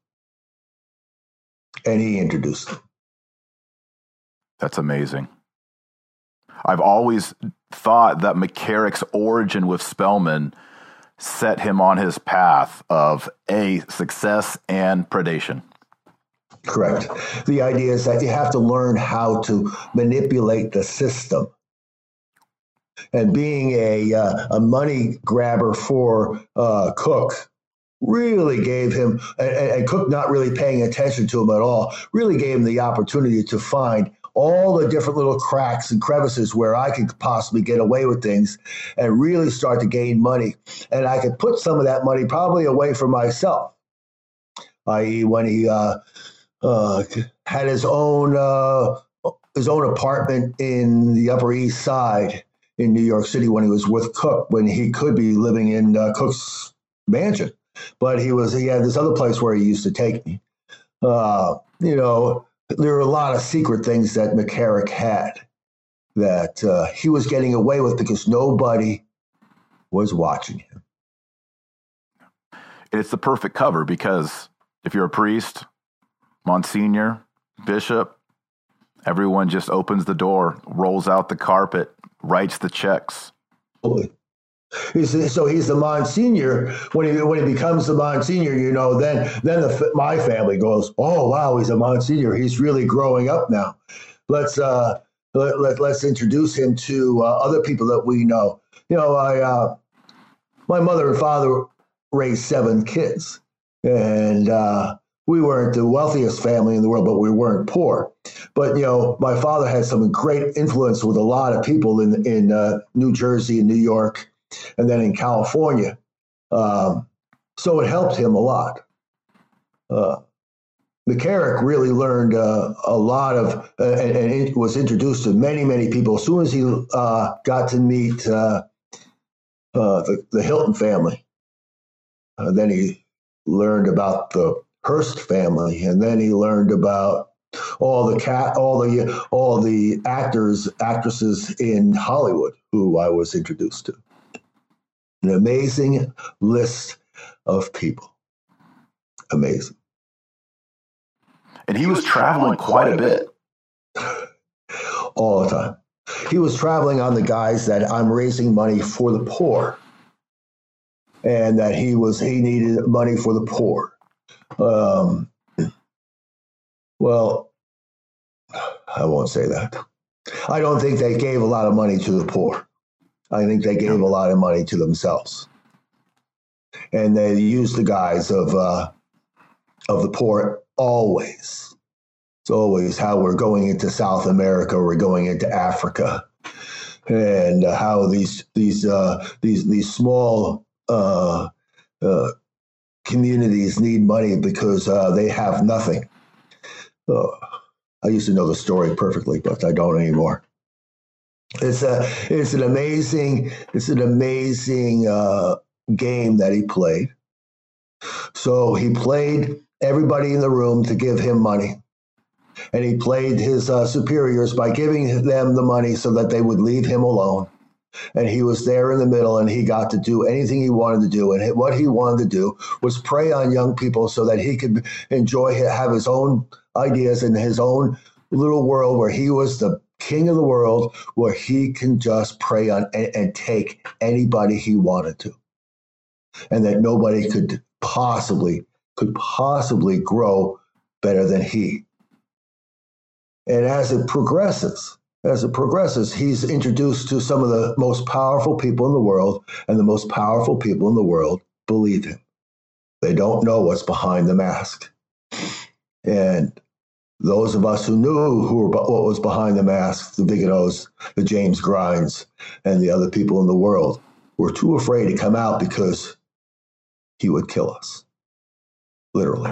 And he introduced them. That's amazing. I've always thought that McCarrick's origin with Spellman set him on his path of a success and predation. Correct. The idea is that you have to learn how to manipulate the system. And being a uh, a money grabber for uh, Cook really gave him, and, and Cook not really paying attention to him at all, really gave him the opportunity to find all the different little cracks and crevices where I could possibly get away with things and really start to gain money. And I could put some of that money probably away for myself, that is when he uh, uh, had his own uh, his own apartment in the Upper East Side in New York City when he was with Cook, when he could be living in uh, Cook's mansion. But he was he had this other place where he used to take me. Uh, you know, there were a lot of secret things that McCarrick had that uh, he was getting away with because nobody was watching him. It's the perfect cover because if you're a priest, Monsignor, bishop, everyone just opens the door, rolls out the carpet, writes the checks. He's, so he's the Monsignor. When he when he becomes the Monsignor, you know, then then the, my family goes, oh wow, he's a Monsignor. He's really growing up now. Let's uh, let, let let's introduce him to uh, other people that we know. You know, I uh, my mother and father raised seven kids, and uh, we weren't the wealthiest family in the world, but we weren't poor. But, you know, my father had some great influence with a lot of people in, in uh, New Jersey and New York, and then in California. Um, so it helped him a lot. Uh, McCarrick really learned uh, a lot of, uh, and, and was introduced to many, many people. As soon as he uh, got to meet uh, uh, the, the Hilton family, uh, then he learned about the Hearst family, and then he learned about all the cat, all the all the actors, actresses in Hollywood who I was introduced to. An amazing list of people, amazing. And he, he was, was traveling, traveling quite a bit, all the time. He was traveling on the guise that I'm raising money for the poor, and that he was he needed money for the poor. Um, well, I won't say that. I don't think they gave a lot of money to the poor. I think they gave a lot of money to themselves, and they used the guise of uh, of the poor always. It's always how we're going into South America, we're going into Africa, and uh, how these these uh, these these small uh, uh, communities need money because uh, they have nothing. Uh, I used to know the story perfectly, but I don't anymore. It's a, it's an amazing, it's an amazing uh, game that he played. So he played everybody in the room to give him money, and he played his uh, superiors by giving them the money so that they would leave him alone. And he was there in the middle, and he got to do anything he wanted to do. And what he wanted to do was prey on young people so that he could enjoy, have his own ideas in his own little world where he was the king of the world, where he can just prey on and, and take anybody he wanted to. And that nobody could possibly, could possibly grow better than he. And as it progresses, As it progresses, he's introduced to some of the most powerful people in the world, and the most powerful people in the world believe him. They don't know what's behind the mask. And those of us who knew who were, what was behind the mask, the Bigelows, the James Grinds, and the other people in the world, were too afraid to come out because he would kill us, literally.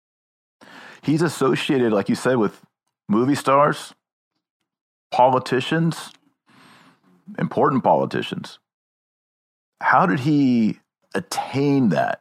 He's associated, like you said, with movie stars, politicians, important politicians. How did he attain that?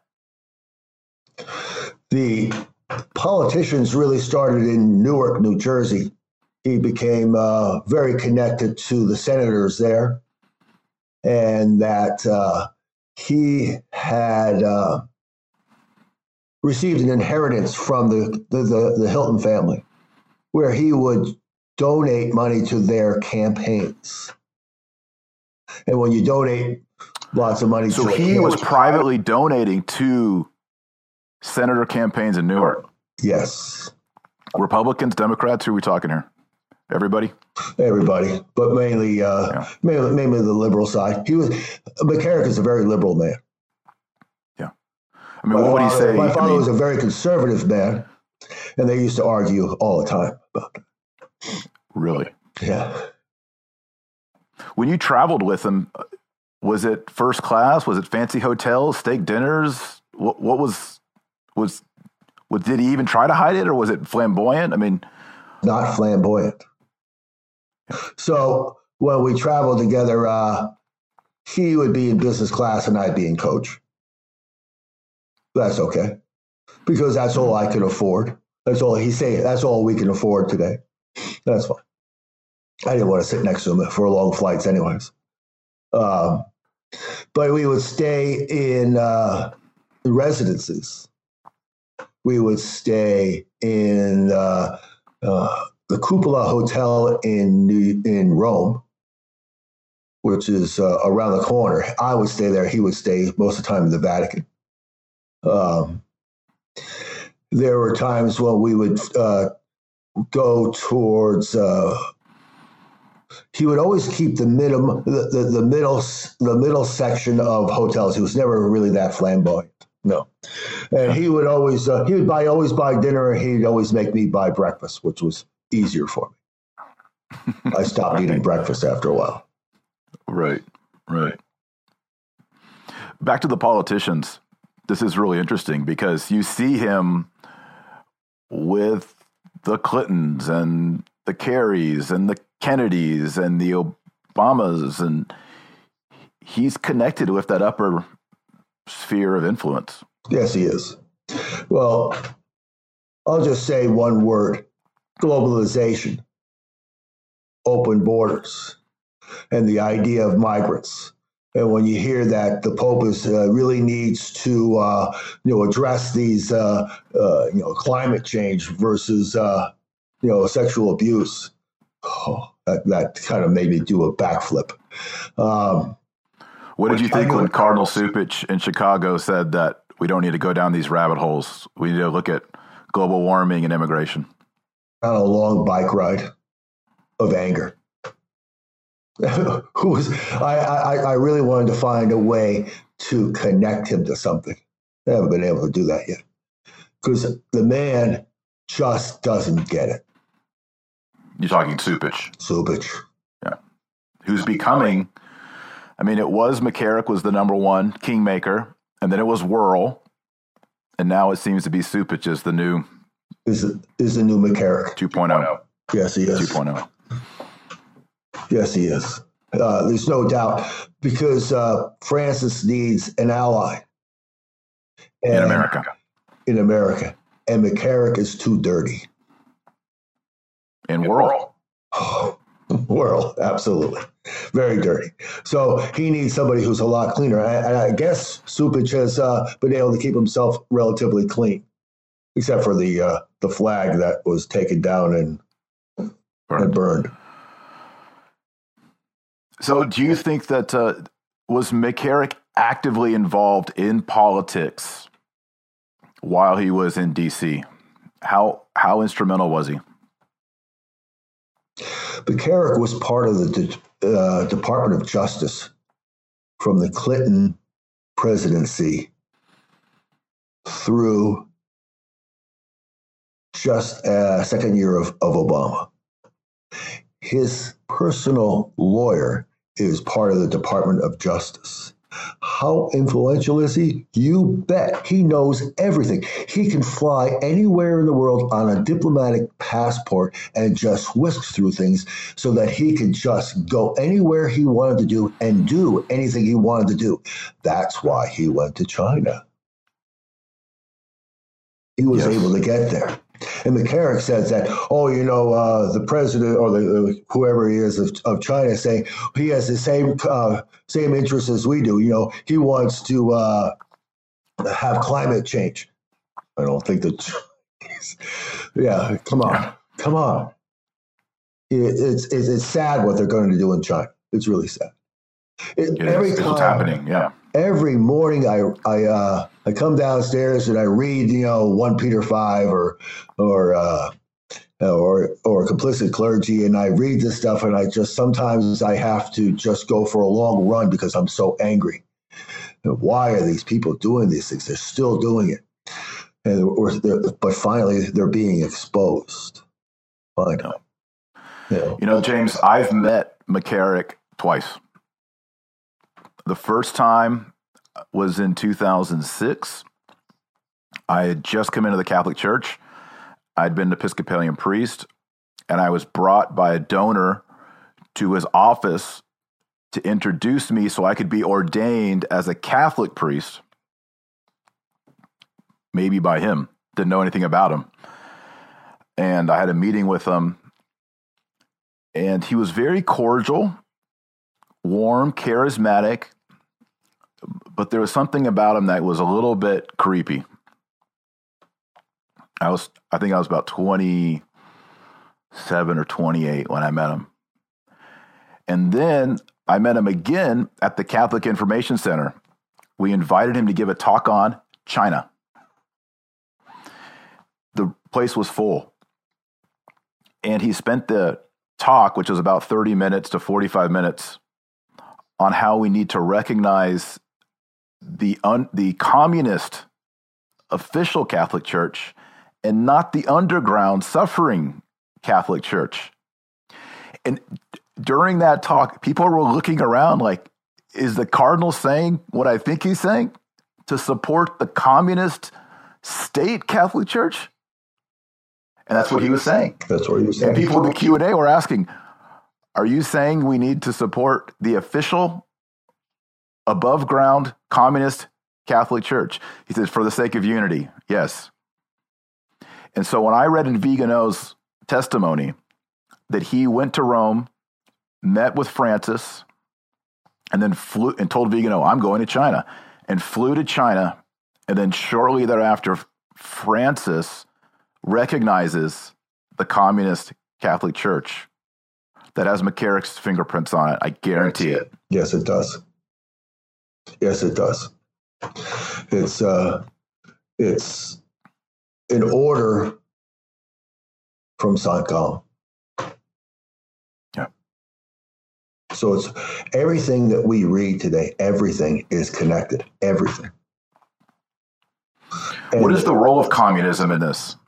The politicians really started in Newark, New Jersey. He became uh, very connected to the senators there, and that uh, he had uh, received an inheritance from the, the, the, the Hilton family, where he would donate money to their campaigns. And when you donate lots of money so to he was privately donating to senator campaigns in Newark. Yes. Republicans, Democrats, who are we talking here? Everybody? Everybody, but mainly uh, yeah. mainly, mainly the liberal side. He was McCarrick is a very liberal man. Yeah. I mean, my what would he say? My father I mean, was a very conservative man, and they used to argue all the time about that. Really? Yeah. When you traveled with him, was it first class? Was it fancy hotels, steak dinners? What, what was, was, was, did he even try to hide it, or was it flamboyant? I mean, not flamboyant. So when we traveled together, uh, he would be in business class and I'd be in coach. That's okay, because that's all I could afford. That's all he's saying. That's all we can afford today. That's fine. I didn't want to sit next to him for long flights, anyways. Um, but we would stay in uh, residences. We would stay in uh, uh, the Cupola Hotel in New, in Rome, which is uh, around the corner. I would stay there. He would stay most of the time in the Vatican. Um, there were times when we would uh, go towards. Uh, he would always keep the minimum, the, the, the middle, the middle section of hotels. He was never really that flamboyant. No, and he would always uh, he would buy always buy dinner. And he'd always make me buy breakfast, which was easier for me. I stopped right. eating breakfast after a while. Right, right. Back to the politicians. This is really interesting because you see him with the Clintons and the Kerrys and the Kennedys and the Obamas, and he's connected with that upper sphere of influence. Yes, he is. Well, I'll just say one word: globalization, open borders, and the idea of migrants. And when you hear that the Pope is uh, really needs to, uh, you know, address these, uh, uh, you know, climate change versus, uh, you know, sexual abuse, oh, that, that kind of made me do a backflip. Um, what did you think when Cardinal Cupich in Chicago said that we don't need to go down these rabbit holes? We need to look at global warming and immigration. On a long bike ride of anger. Who was I, I? I really wanted to find a way to connect him to something. I haven't been able to do that yet because the man just doesn't get it. You're talking Cupich. Cupich. Yeah. Who's becoming? I mean, it was McCarrick was the number one kingmaker, and then it was Wuerl, and now it seems to be Cupich is the new is is the new McCarrick two point oh. Yes, he is two point oh. Yes, he is. Uh, there's no doubt because uh, Francis needs an ally and, in America. In America, and McCarrick is too dirty. In Wuerl. Oh, Wuerl, absolutely, very dirty. So he needs somebody who's a lot cleaner. And I, I guess Cupich has uh, been able to keep himself relatively clean, except for the uh, the flag that was taken down and burned. And burned. So do you think that uh, was McCarrick actively involved in politics while he was in D C? How how instrumental was he? McCarrick was part of the uh, Department of Justice from the Clinton presidency through just a second year of, of Obama. His personal lawyer is part of the Department of Justice. How influential is he? You bet. He knows everything. He can fly anywhere in the world on a diplomatic passport and just whisk through things so that he could just go anywhere he wanted to do and do anything he wanted to do. That's why he went to China. He was yes. able to get there. And McCarrick says that, oh, you know, uh, the president or the, uh, whoever he is of, of China saying he has the same uh, same interests as we do. You know, he wants to uh, have climate change. I don't think that. Yeah, come on, yeah. come on. It, it's, it's it's sad what they're going to do in China. It's really sad. It, it every is. time, what's happening. Yeah. Every morning, I I uh, I come downstairs and I read, you know, First Peter five or or uh, or or Complicit Clergy, and I read this stuff, and I just sometimes I have to just go for a long run because I'm so angry. And why are these people doing these things? They're still doing it, and or but finally they're being exposed. I know. You know, you know, James, I've met McCarrick twice. The first time was in two thousand six. I had just come into the Catholic Church. I'd been an Episcopalian priest, and I was brought by a donor to his office to introduce me so I could be ordained as a Catholic priest, maybe by him. Didn't know anything about him. and I had a meeting with him, and he was very cordial, warm, charismatic, but there was something about him that was a little bit creepy. I was, I think I was about twenty-seven or twenty-eight when I met him. And then I met him again at the Catholic Information Center. We invited him to give a talk on China. The place was full. And he spent the talk, which was about thirty minutes to forty-five minutes, on how we need to recognize the un, the communist official Catholic Church and not the underground suffering Catholic Church. And during that talk, people were looking around like, is the Cardinal saying what I think he's saying? To support the communist state Catholic Church? And that's, that's what he was saying. That's what he was saying. And people in the Q and A were asking, are you saying we need to support the official above ground communist Catholic Church? He says, for the sake of unity, yes. And so when I read in Vigano's testimony that he went to Rome, met with Francis, and then flew and told Vigano, I'm going to China, and flew to China, and then shortly thereafter, Francis recognizes the communist Catholic Church that has McCarrick's fingerprints on it. I guarantee it. Yes, it does. Yes, it does. It's uh, it's an order from Saint Gallen. Yeah. So it's everything that we read today. Everything is connected. Everything. And what is the role of communism in this?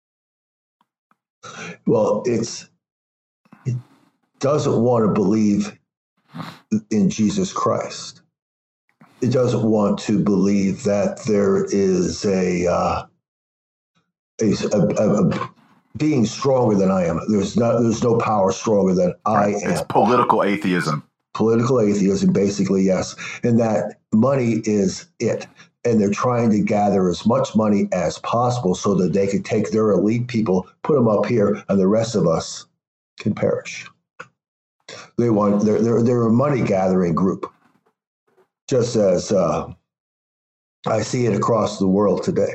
Well, it's it doesn't want to believe in Jesus Christ. It doesn't want to believe that there is a, uh, a, a, a being stronger than I am. There's not. There's no power stronger than I am. It's political atheism. Political atheism, basically, yes. And that money is it. And they're trying to gather as much money as possible so that they could take their elite people, put them up here, and the rest of us can perish. They want they're they're, they're a money gathering group, just as uh, I see it across the world today.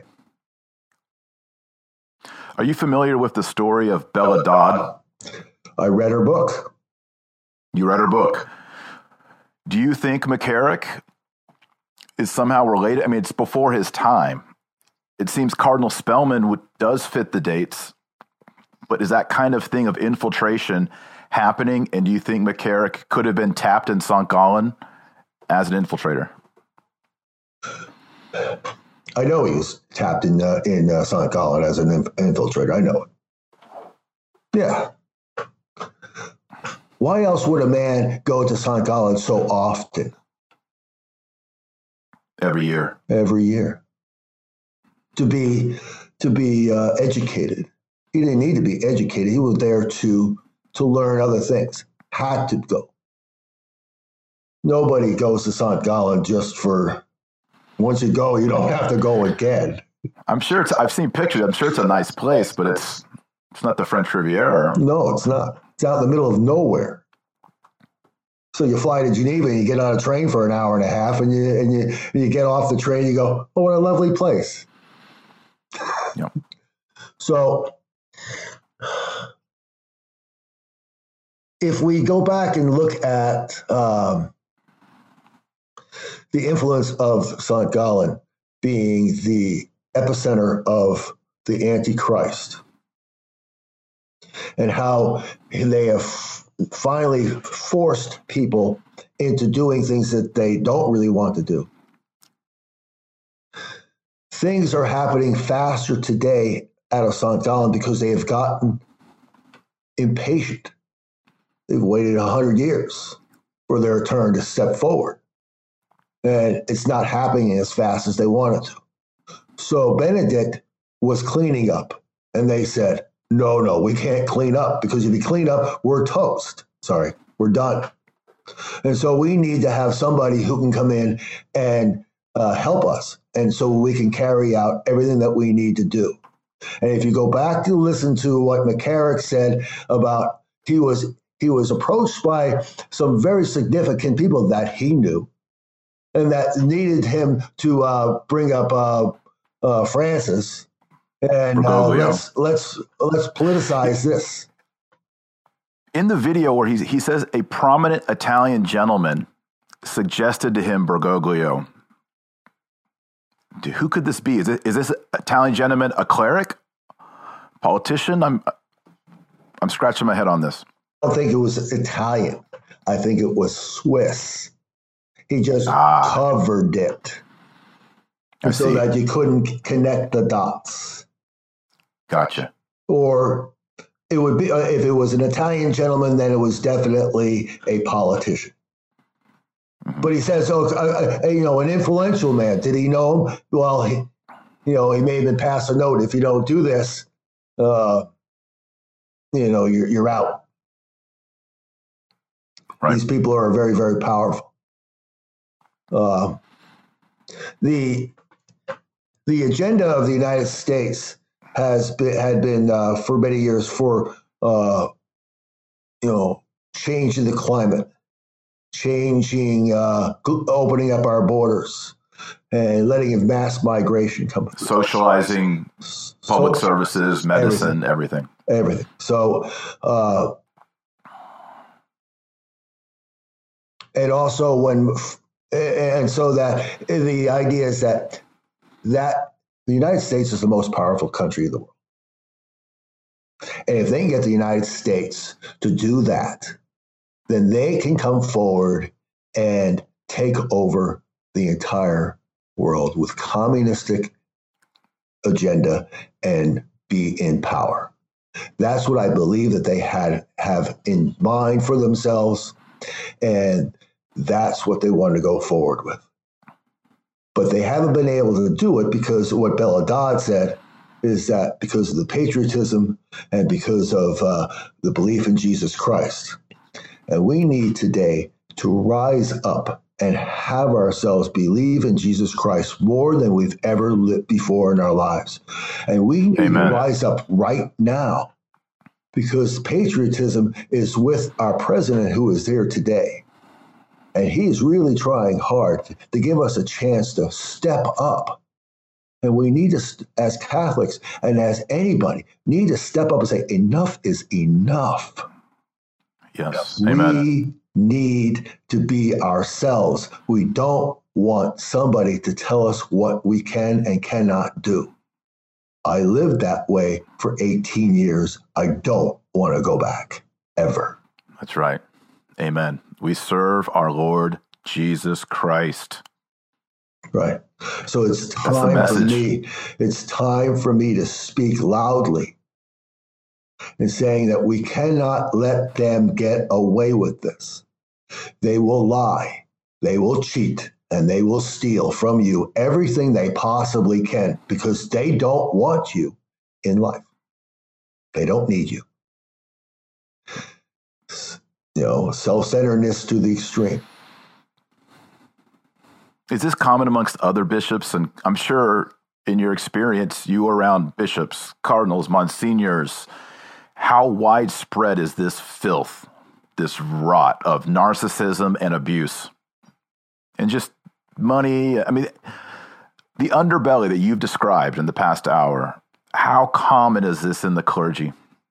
Are you familiar with the story of Bella Dodd? I read her book. You read her book. Do you think McCarrick is somehow related? I mean, it's before his time. It seems Cardinal Spellman would, does fit the dates, but is that kind of thing of infiltration happening? And do you think McCarrick could have been tapped in Saint Gallen as an infiltrator? I know he was tapped in uh, in uh, Saint Gallen as an inf- infiltrator. I know it. Yeah. Why else would a man go to Saint Gallen so often? Every year. Every year. To be to be uh, educated. He didn't need to be educated. He was there to to learn other things. Had to go. Nobody goes to Saint Gallen just for, once you go, you don't have to go again. I'm sure it's, I've seen pictures. I'm sure it's a nice place, but it's it's not the French Riviera. No, it's not. It's out in the middle of nowhere. So you fly to Geneva and you get on a train for an hour and a half, and you and you and you get off the train. You go, oh, what a lovely place. Yeah. So if we go back and look at um, the influence of Saint Gallen being the epicenter of the Antichrist, and how they have finally forced people into doing things that they don't really want to do. Things are happening faster today out of Saint Gallen because they have gotten impatient. They've waited one hundred years for their turn to step forward. And it's not happening as fast as they wanted to. So Benedict was cleaning up, and they said, no, no, we can't clean up, because if you clean up, we're toast. Sorry, we're done. And so we need to have somebody who can come in and uh, help us, and so we can carry out everything that we need to do. And if you go back to listen to what McCarrick said about he was he was approached by some very significant people that he knew and that needed him to uh, bring up uh, uh, Francis and uh, let's let's let's politicize this. In the video where he he says a prominent Italian gentleman suggested to him Bergoglio. Dude, who could this be? Is it is this Italian gentleman a cleric, politician? I'm I'm scratching my head on this. I don't think it was Italian. I think it was Swiss. He just ah, covered it so that you couldn't connect the dots. Gotcha. Or it would be, uh, if it was an Italian gentleman, then it was definitely a politician. Mm-hmm. But he says, oh, uh, uh, you know, an influential man. Did he know him? Well, he, you know, he may have passed a note. If you don't do this, uh, you know, you're, you're out. Right. These people are very, very powerful. Uh, the the agenda of the United States has been had been uh, for many years for uh, you know changing the climate, changing, uh, opening up our borders, and letting mass migration come. Socializing public so, services, medicine, everything, everything. everything. So. Uh, And also when, and so that the idea is that that the United States is the most powerful country in the world. And if they can get the United States to do that, then they can come forward and take over the entire world with communistic agenda and be in power. That's what I believe that they had have in mind for themselves. And that's what they want to go forward with. But they haven't been able to do it because what Bella Dodd said is that because of the patriotism and because of uh, the belief in Jesus Christ. And we need today to rise up and have ourselves believe in Jesus Christ more than we've ever lived before in our lives. And we need Amen. to rise up right now because patriotism is with our president who is there today. And he's really trying hard to give us a chance to step up. And we need to, as Catholics and as anybody, need to step up and say, enough is enough. Yes. We Amen. need to be ourselves. We don't want somebody to tell us what we can and cannot do. I lived that way for eighteen years. I don't want to go back, ever. That's right. Amen. We serve our Lord Jesus Christ. Right. So it's time for me. It's time for me to speak loudly and saying that we cannot let them get away with this. They will lie, they will cheat, and they will steal from you everything they possibly can because they don't want you in life. They don't need you. You know, self-centeredness to the extreme. Is this common amongst other bishops? And I'm sure in your experience, you around bishops, cardinals, monsignors, how widespread is this filth, this rot of narcissism and abuse? And just money, I mean, the underbelly that you've described in the past hour, how common is this in the clergy?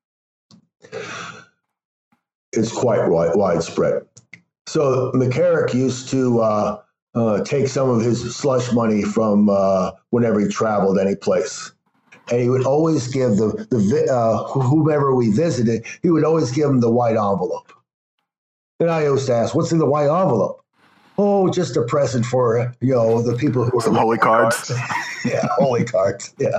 It's quite wide, widespread. So McCarrick used to uh, uh, take some of his slush money from uh, whenever he traveled any place. And he would always give the, the uh, whomever we visited, he would always give them the white envelope. And I used to ask, what's in the white envelope? Oh, just a present for, you know, the people who are some holy cards. Yeah, holy cards. Yeah.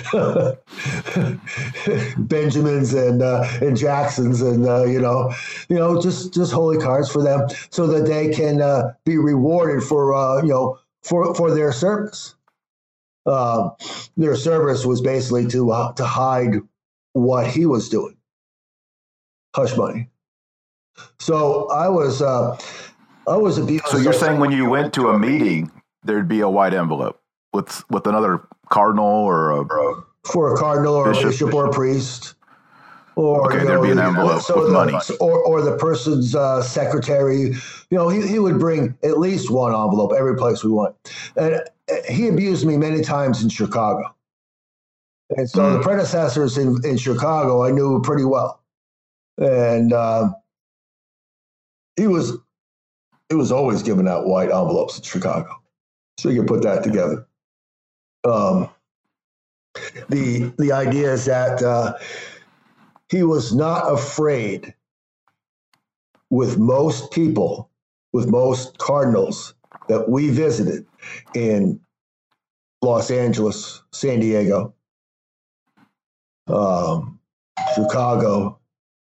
Benjamins and uh, and Jacksons and uh, you know, you know, just just holy cards for them so that they can uh, be rewarded for uh, you know for for their service. Uh, their service was basically to uh, to hide what he was doing, hush money. So I was uh, I was abused. So you're saying when you went to a meeting, there'd be a white envelope with with another cardinal or a for a cardinal or Bishop. a bishop or a priest. Or, okay, you there'd know, be an the, envelope so with the, money. Or, or the person's uh, secretary. You know, he, he would bring at least one envelope every place we went. And he abused me many times in Chicago. And so mm. the predecessors in, in Chicago, I knew pretty well. And uh, he was he was always giving out white envelopes in Chicago. So you can put that together. Um, the, the idea is that uh, he was not afraid with most people, with most cardinals that we visited in Los Angeles, San Diego, um, Chicago,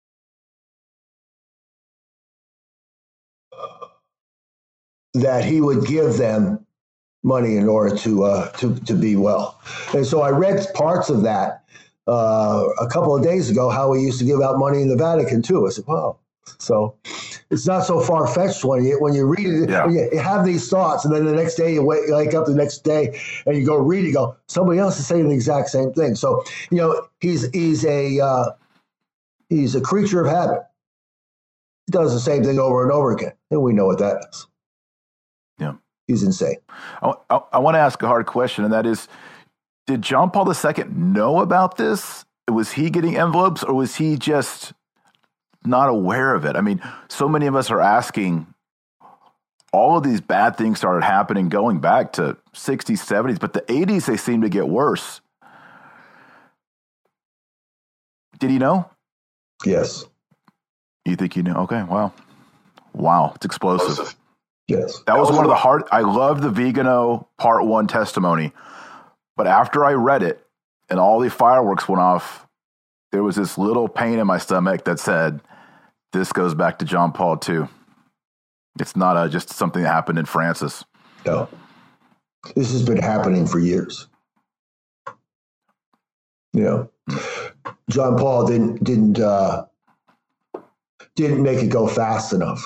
that he would give them money in order to uh, to to be well. And so I read parts of that uh, a couple of days ago, how he used to give out money in the Vatican too. I said, wow. So it's not so far fetched when you when you read it. Yeah. When you have these thoughts, and then the next day you wake, wake up the next day and you go read it. You go, somebody else is saying the exact same thing. So you know he's he's a uh, he's a creature of habit. He does the same thing over and over again, and we know what that is. Yeah, he's insane. I, I, I want to ask a hard question, and that is: did John Paul the Second know about this? Was he getting envelopes, or was he just not aware of it? I mean, so many of us are asking, all of these bad things started happening going back to sixties, seventies, but the eighties, they seem to get worse. Did he know? Yes. You think he knew? Okay, wow. Wow, it's explosive. Yes. That was one of the hard, I love the Vigano part one testimony, but after I read it and all the fireworks went off, there was this little pain in my stomach that said, this goes back to John Paul the Second. It's not a, just something that happened in Francis. No. This has been happening for years. You know, John Paul didn't didn't uh, didn't make it go fast enough.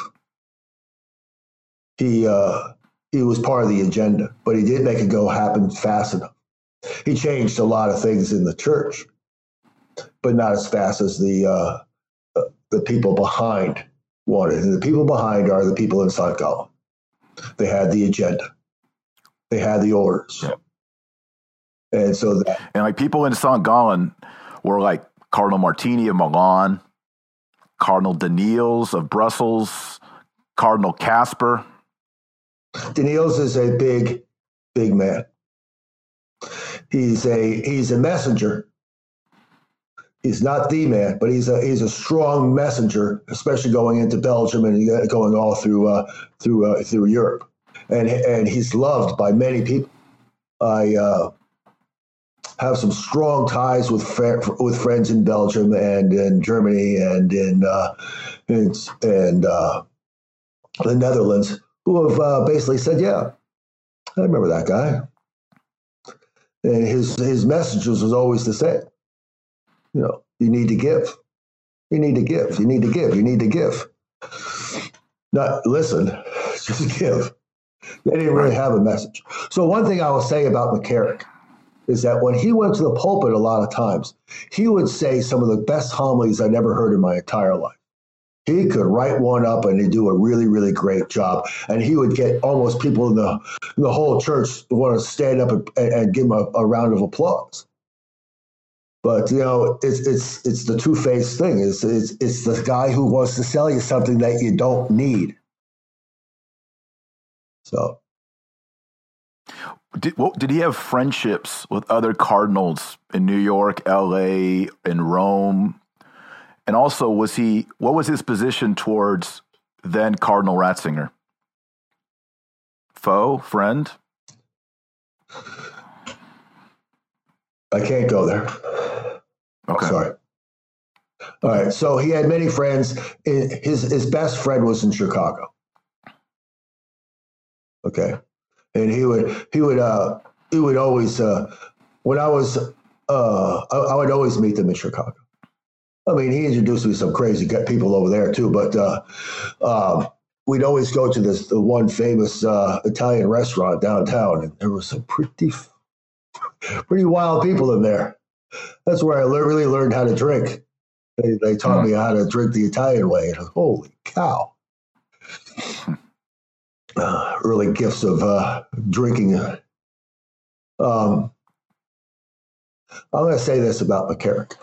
He uh, he was part of the agenda, but he didn't make it go happen fast enough. He changed a lot of things in the church, but not as fast as the uh, the people behind wanted. And the people behind are the people in Saint Gallen. They had the agenda. They had the orders. Yeah. And so that... And like people in Saint Gallen were like Cardinal Martini of Milan, Cardinal Daniels of Brussels, Cardinal Casper. Daniels is a big, big man. He's a he's a messenger. He's not the man, but he's a he's a strong messenger, especially going into Belgium and going all through uh, through uh, through Europe, and and he's loved by many people. I uh, have some strong ties with with friends in Belgium and in Germany and in uh, in, and uh, the Netherlands who have uh, basically said, "Yeah, I remember that guy," and his his messages was always the same. You know, you need to give. You need to give. You need to give. You need to give. Not listen, just give. They didn't really have a message. So one thing I will say about McCarrick is that when he went to the pulpit a lot of times, he would say some of the best homilies I'd ever heard in my entire life. He could write one up and he'd do a really, really great job. And he would get almost people in the in the whole church to want to stand up and, and give him a, a round of applause. But you know, it's it's it's the two-faced thing. It's it's it's the guy who wants to sell you something that you don't need. So, did well, did he have friendships with other cardinals in New York, L A, in Rome, and also was he? What was his position towards then Cardinal Ratzinger? Foe, friend? I can't go there. Okay. Sorry. All right. So he had many friends. His his best friend was in Chicago. Okay, and he would he would uh he would always uh when I was uh I, I would always meet them in Chicago. I mean, he introduced me to some crazy people over there too, but uh, um, we'd always go to this the one famous uh, Italian restaurant downtown, and there were some pretty pretty wild people in there. That's where I le- really learned how to drink. They, they taught mm. me how to drink the Italian way. And holy cow. Uh, early gifts of uh, drinking. Um, I'm going to say this about McCarrick.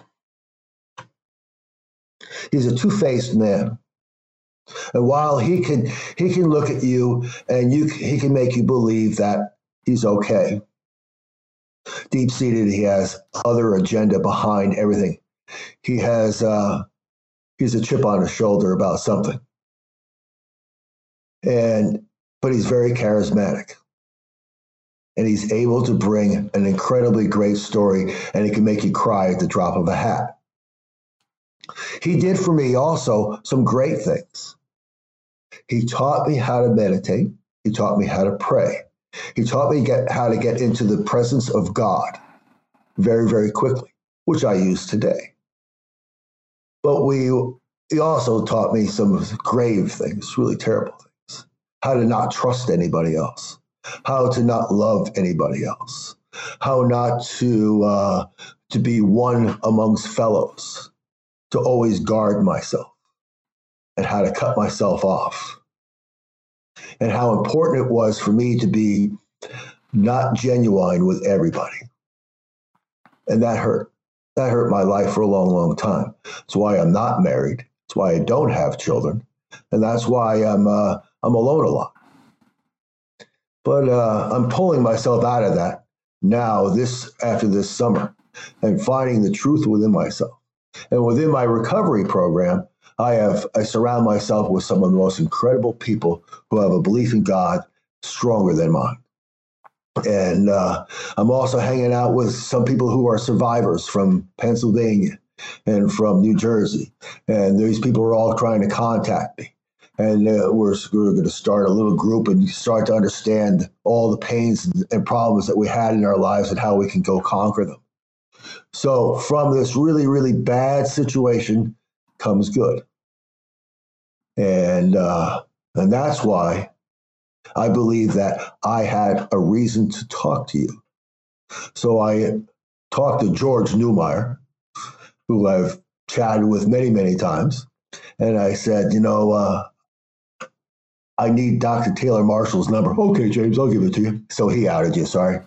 He's a two-faced man. And while he can he can look at you and you he can make you believe that he's okay, deep-seated, he has other agenda behind everything. He has uh, he's a chip on his shoulder about something. And but he's very charismatic. And he's able to bring an incredibly great story, and he can make you cry at the drop of a hat. He did for me also some great things. He taught me how to meditate. He taught me how to pray. He taught me get, how to get into the presence of God very, very quickly, which I use today. But we, he also taught me some grave things, really terrible things. How to not trust anybody else. How to not love anybody else. How not to, uh, to be one amongst fellows. To always guard myself. And how to cut myself off. And how important it was for me to be not genuine with everybody. And that hurt. That hurt my life for a long, long time. That's why I'm not married. That's why I don't have children. And that's why I'm uh, I'm alone a lot. But uh, I'm pulling myself out of that now, this after this summer, and finding the truth within myself. And within my recovery program, I have I surround myself with some of the most incredible people who have a belief in God stronger than mine. And uh, I'm also hanging out with some people who are survivors from Pennsylvania and from New Jersey. And these people are all trying to contact me. And uh, we're, we're going to start a little group and start to understand all the pains and problems that we had in our lives and how we can go conquer them. So from this really, really bad situation comes good. And uh, and that's why I believe that I had a reason to talk to you. So I talked to George Newmeyer, who I've chatted with many, many times. And I said, you know, uh, I need Doctor Taylor Marshall's number. Okay, James, I'll give it to you. So he outed you, sorry.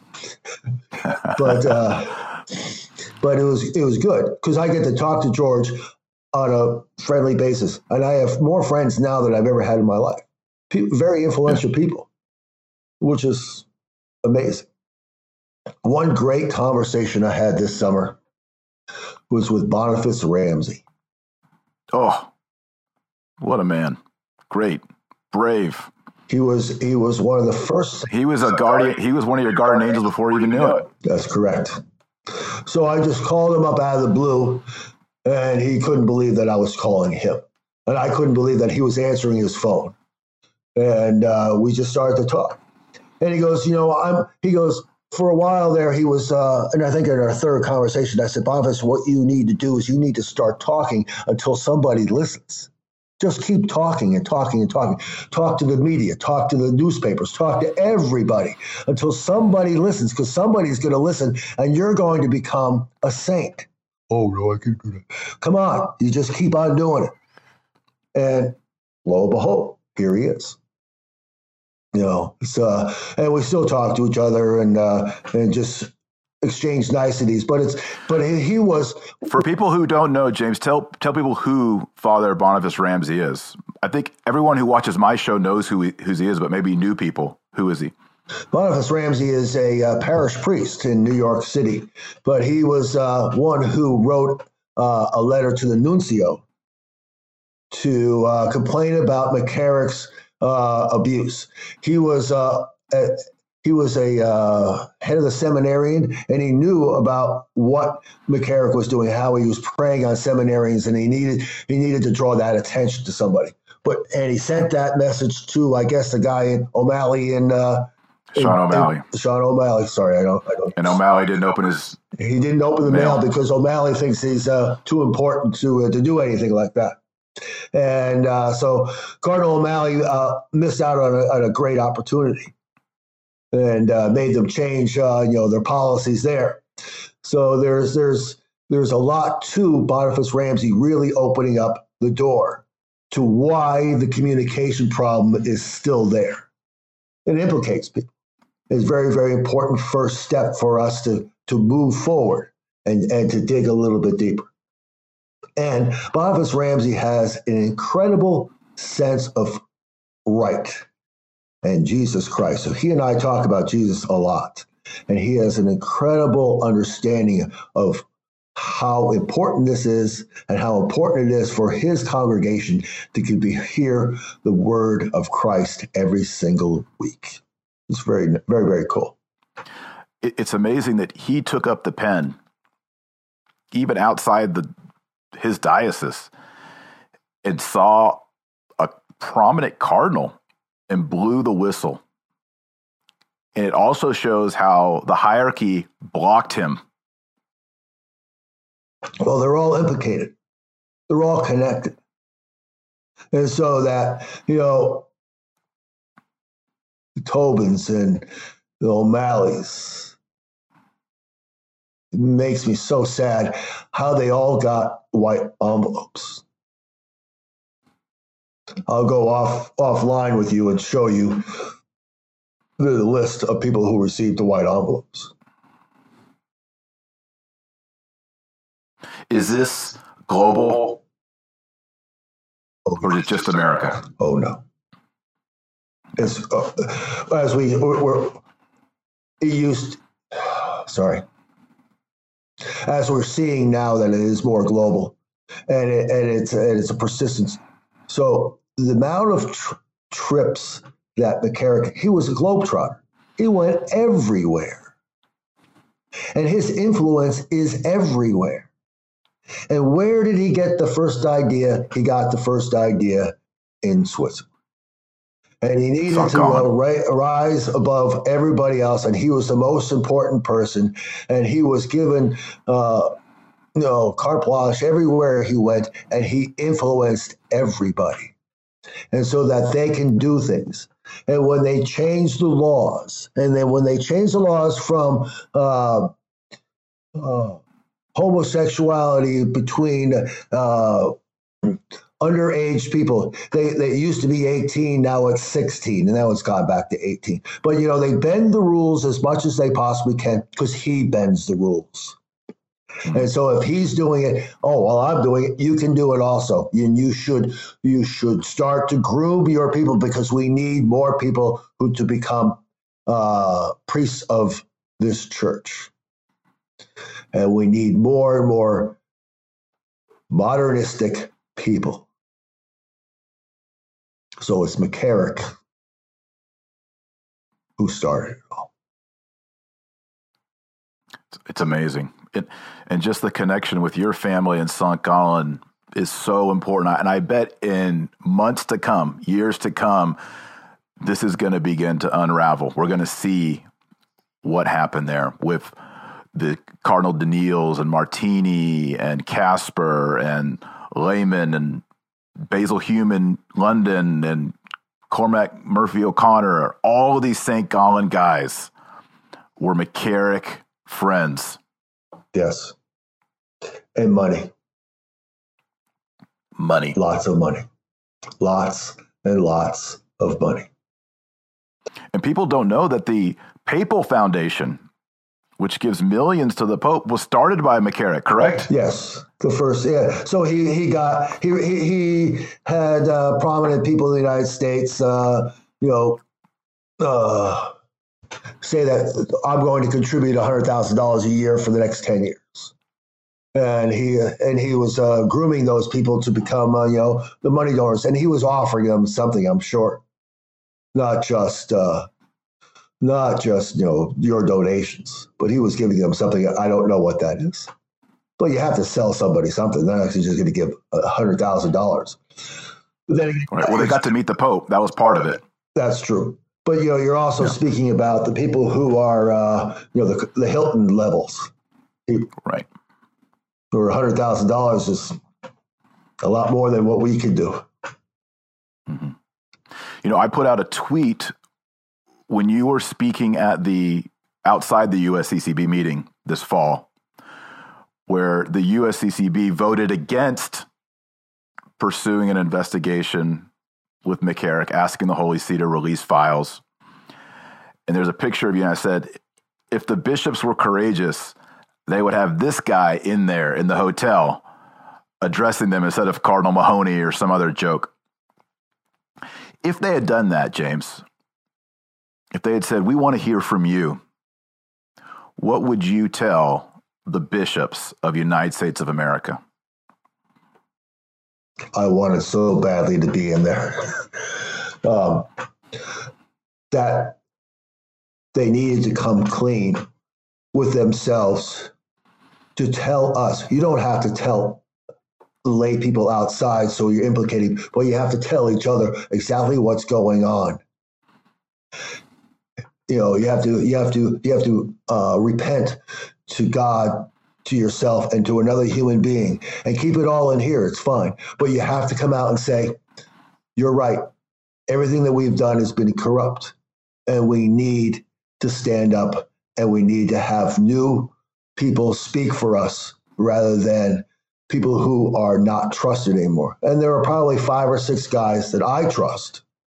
but uh, but it was it was good because I get to talk to George on a friendly basis. And I have more friends now than I've ever had in my life. People, very influential people, which is amazing. One great conversation I had this summer was with Boniface Ramsey. Oh, what a man. Great. Brave. He was he was one of the first. He was a guardian. He was one of your guardian angels before you even knew it. That's correct. So I just called him up out of the blue. And he couldn't believe that I was calling him. And I couldn't believe that he was answering his phone. And uh, we just started to talk. And he goes, you know, I'm, he goes, for a while there, he was, uh, and I think in our third conversation, I said, Boniface, what you need to do is you need to start talking until somebody listens. Just keep talking and talking and talking. Talk to the media, talk to the newspapers, talk to everybody until somebody listens, because somebody's going to listen and you're going to become a saint. Oh, no, I can't do that. Come on. You just keep on doing it. And lo and behold, here he is. You know, it's, uh, and we still talk to each other and uh, and just exchange niceties. But it's but he, he was. For people who don't know, James, tell tell people who Father Boniface Ramsey is. I think everyone who watches my show knows who he, who he is, but maybe new people. Who is he? Boniface Ramsey is a uh, parish priest in New York City, but he was uh, one who wrote uh, a letter to the nuncio to uh, complain about McCarrick's uh, abuse. He was uh, a, he was a uh, head of the seminarian, and he knew about what McCarrick was doing, how he was preying on seminarians, and he needed he needed to draw that attention to somebody. But and he sent that message to, I guess, the guy in O'Malley in. Uh, Sean O'Malley. In, Sean O'Malley. Sorry, I don't. I don't. And O'Malley didn't open his. He didn't open the mail, mail because O'Malley thinks he's uh, too important to uh, to do anything like that. And uh, so Cardinal O'Malley uh, missed out on a, on a great opportunity, and uh, made them change, uh, you know, their policies there. So there's there's there's a lot to Boniface Ramsey really opening up the door to why the communication problem is still there. It implicates people. It's a very, very important first step for us to, to move forward and, and to dig a little bit deeper. And Boniface Ramsey has an incredible sense of right and Jesus Christ. So he and I talk about Jesus a lot. And he has an incredible understanding of how important this is and how important it is for his congregation to be, hear the word of Christ every single week. It's very, very, very cool. It's amazing that he took up the pen, even outside the his diocese, and saw a prominent cardinal and blew the whistle. And it also shows how the hierarchy blocked him. Well, they're all implicated. They're all connected. And so that, you know, the Tobins and the O'Malleys, it makes me so sad how they all got white envelopes. I'll go off offline with you and show you the list of people who received the white envelopes. Is this global, or is it just America? Oh, no. It's, uh, as we were, it used, sorry, as we're seeing now that it is more global, and, it, and, it's, and it's a persistence. So the amount of tr- trips that McCarrick, he was a globetrotter. He went everywhere. And his influence is everywhere. And where did he get the first idea? He got the first idea in Switzerland. And he needed to uh, ri- rise above everybody else. And he was the most important person. And he was given, uh, you know, carte blanche everywhere he went. And he influenced everybody. And so that they can do things. And when they changed the laws, and then when they changed the laws from uh, uh, homosexuality between uh, underage people. They they used to be eighteen, now it's sixteen, and now it's gone back to eighteen. But, you know, they bend the rules as much as they possibly can because he bends the rules. Mm-hmm. And so if he's doing it, oh, well, I'm doing it, you can do it also. And you should you should start to groom your people because we need more people who to become uh, priests of this church. And we need more and more modernistic people. So it's McCarrick who started it all. It's amazing. It, and just the connection with your family in Saint Gallen is so important. And I bet in months to come, years to come, this is going to begin to unravel. We're going to see what happened there with the Cardinal Daniels and Martini and Casper and Lehman and Basil Hume in London and Cormac Murphy O'Connor. All of these Saint Gallen guys were McCarrick friends. Yes. And money. Money. Lots of money. Lots and lots of money. And people don't know that the Papal Foundation, which gives millions to the Pope, was started by McCarrick, correct? Yes, the first, yeah. So he he got he he, he had uh, prominent people in the United States, uh, you know, uh, say that I'm going to contribute one hundred thousand dollars a year for the next ten years, and he and he was uh, grooming those people to become uh, you know the money donors, and he was offering them something, I'm sure, not just. Uh, Not just, you know, your donations, but he was giving them something. I don't know what that is. But you have to sell somebody something. They're not actually just going to give one hundred thousand dollars. Right. Well, they got to meet the Pope. That was part of it. That's true. But, you know, you're also yeah. speaking about the people who are, uh, you know, the, the Hilton levels. Right. For one hundred thousand dollars is a lot more than what we could do. Mm-hmm. You know, I put out a tweet when you were speaking at the outside the U S C C B meeting this fall, where the U S C C B voted against pursuing an investigation with McCarrick, asking the Holy See to release files. And there's a picture of you, and I said, if the bishops were courageous, they would have this guy in there in the hotel addressing them instead of Cardinal Mahoney or some other joke. If they had done that, James, if they had said, we want to hear from you, what would you tell the bishops of the United States of America? I wanted so badly to be in there. um, that they needed to come clean with themselves to tell us. You don't have to tell the lay people outside, so you're implicating, but you have to tell each other exactly what's going on. You know, you have to, you have to, you have to uh, repent to God, to yourself, and to another human being, and keep it all in here. It's fine, but you have to come out and say, "You're right. Everything that we've done has been corrupt, and we need to stand up, and we need to have new people speak for us rather than people who are not trusted anymore." And there are probably five or six guys that I trust.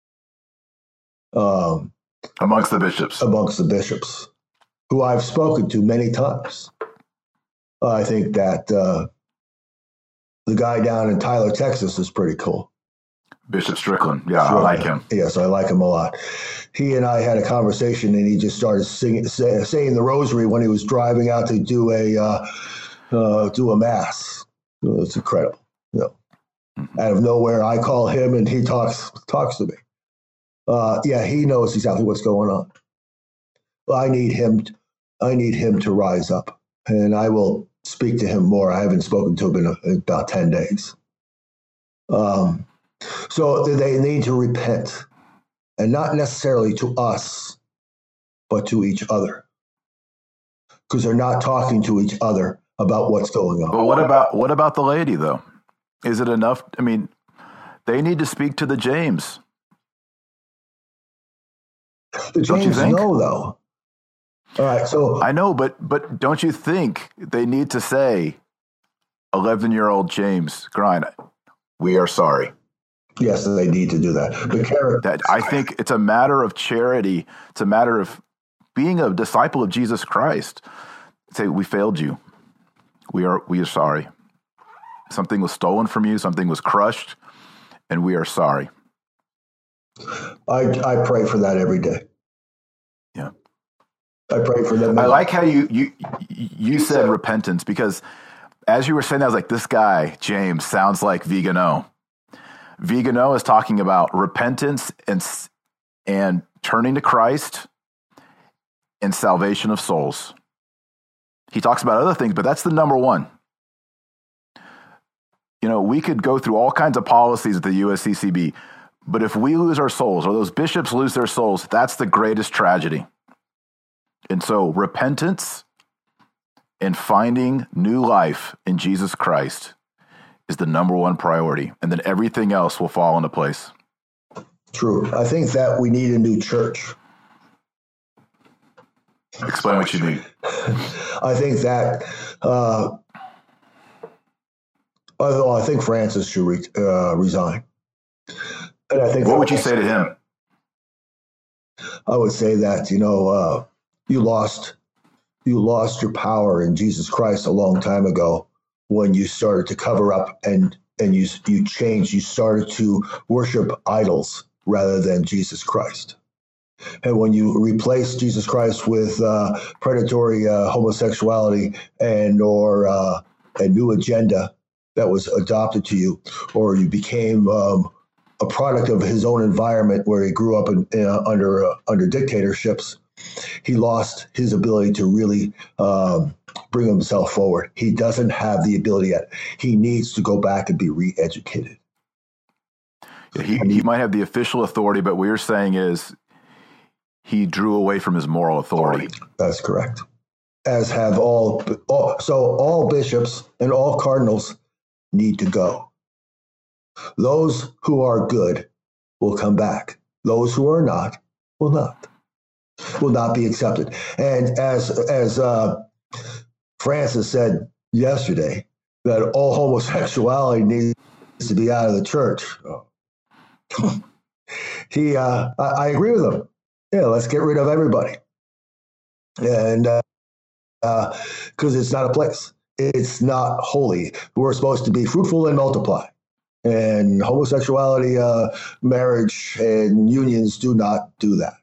Um, amongst the bishops. Amongst the bishops, who I've spoken to many times. I think that uh, the guy down in Tyler, Texas is pretty cool. Bishop Strickland. Yeah, Strickland. I like him. Yes, I like him a lot. He and I had a conversation, and he just started singing, say, saying the rosary when he was driving out to do a uh, uh, do a mass. It's incredible. You know, mm-hmm. Out of nowhere, I call him, and he talks talks to me. Uh, yeah, he knows exactly what's going on. I need him. I need him to rise up, and I will speak to him more. I haven't spoken to him in, a, in about ten days. Um, so they need to repent, and not necessarily to us, but to each other, because they're not talking to each other about what's going on. But what about what about the laity, though? Is it enough? I mean, they need to speak to the James. The James know, though. All right, so I know, but but don't you think they need to say, eleven-year-old James Grine, we are sorry? Yes, they need to do that. McCarrick, that I think it's a matter of charity. It's a matter of being a disciple of Jesus Christ. Say, we failed you. We are we are sorry. Something was stolen from you. Something was crushed, and we are sorry. I I pray for that every day. Yeah. I pray for them. I like how you you you said repentance, because as you were saying, I was like, this guy, James, sounds like Vigano. Vigano is talking about repentance and and turning to Christ and salvation of souls. He talks about other things, but that's the number one. You know, we could go through all kinds of policies at the U S C C B, but if we lose our souls, or those bishops lose their souls, that's the greatest tragedy. And so repentance and finding new life in Jesus Christ is the number one priority. And then everything else will fall into place. True. I think that we need a new church. Explain what you mean. I think that, uh, oh, I think Francis should re- uh, resign. And I think what would you say to him? I would say that, you know, uh, you lost, you lost your power in Jesus Christ a long time ago when you started to cover up and and you you changed. You started to worship idols rather than Jesus Christ. And when you replace Jesus Christ with uh, predatory uh, homosexuality and or uh, a new agenda that was adopted to you, or you became um, a product of his own environment where he grew up in, uh, under uh, under dictatorships, he lost his ability to really um, bring himself forward. He doesn't have the ability yet. He needs to go back and be re-educated. Yeah, he, he might have the official authority, but what you're saying is he drew away from his moral authority. That's correct. As have all, all so all bishops and all cardinals need to go. Those who are good will come back. Those who are not will not. Will not be accepted. And as as uh, Francis said yesterday that all homosexuality needs to be out of the church. he, uh, I, I agree with him. Yeah, let's get rid of everybody. And uh, because uh, it's not a place. It's not holy. We're supposed to be fruitful and multiply. And homosexuality, uh, marriage, and unions do not do that.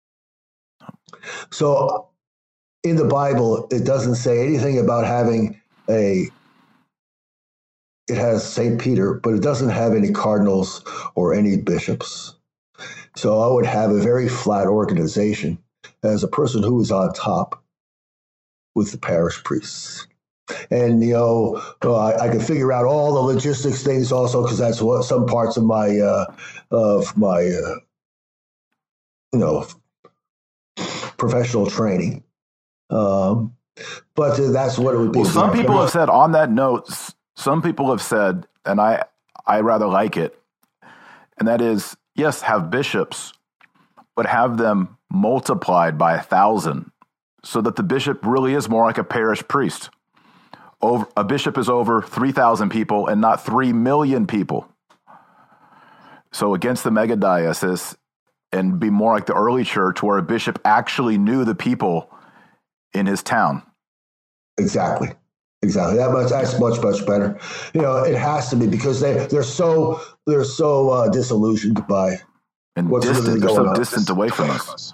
So in the Bible, it doesn't say anything about having a, it has Saint Peter, but it doesn't have any cardinals or any bishops. So I would have a very flat organization as a person who is on top with the parish priests. And, you know, uh, I, I can figure out all the logistics things also, because that's what some parts of my, uh, of my, uh, you know, professional training. Um, but uh, that's what it would be. Well, some people have said on that note, some people have said, and I, I rather like it, and that is, yes, have bishops, but have them multiplied by a thousand so that the bishop really is more like a parish priest. Over, a bishop is over three thousand people and not three million people. So against the megadiocese, and be more like the early church where a bishop actually knew the people in his town. Exactly. Exactly. That much, that's much, much better. You know, it has to be, because they, they're so, they're so uh, disillusioned by and what's distant, really they're going so on. distant away from us.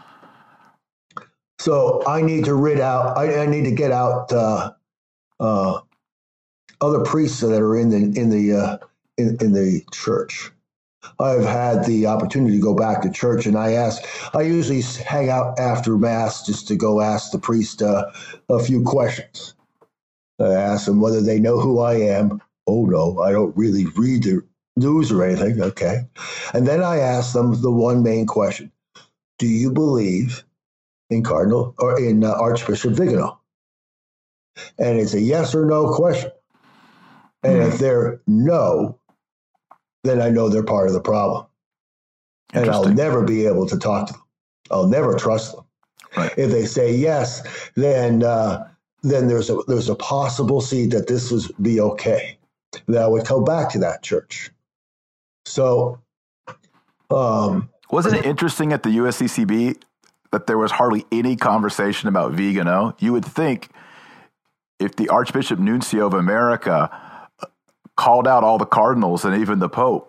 So I need to rid out, I, I need to get out uh, uh, other priests that are in the, in the, uh, in, in the church. I've had the opportunity to go back to church, and I ask, I usually hang out after Mass just to go ask the priest uh, a few questions. I ask them whether they know who I am. Oh, no, I don't really read the news or anything. Okay. And then I ask them the one main question. Do you believe in Cardinal or in uh, Archbishop Vigano? And it's a yes or no question. And if they're no, then I know they're part of the problem. And I'll never be able to talk to them. I'll never trust them. Right. If they say yes, then uh, then there's a there's a possible seed that this would be okay. That I would go back to that church. So, um, wasn't it interesting at the U S C C B that there was hardly any conversation about Vigano? You would think if the Archbishop Nuncio of America called out all the cardinals and even the Pope,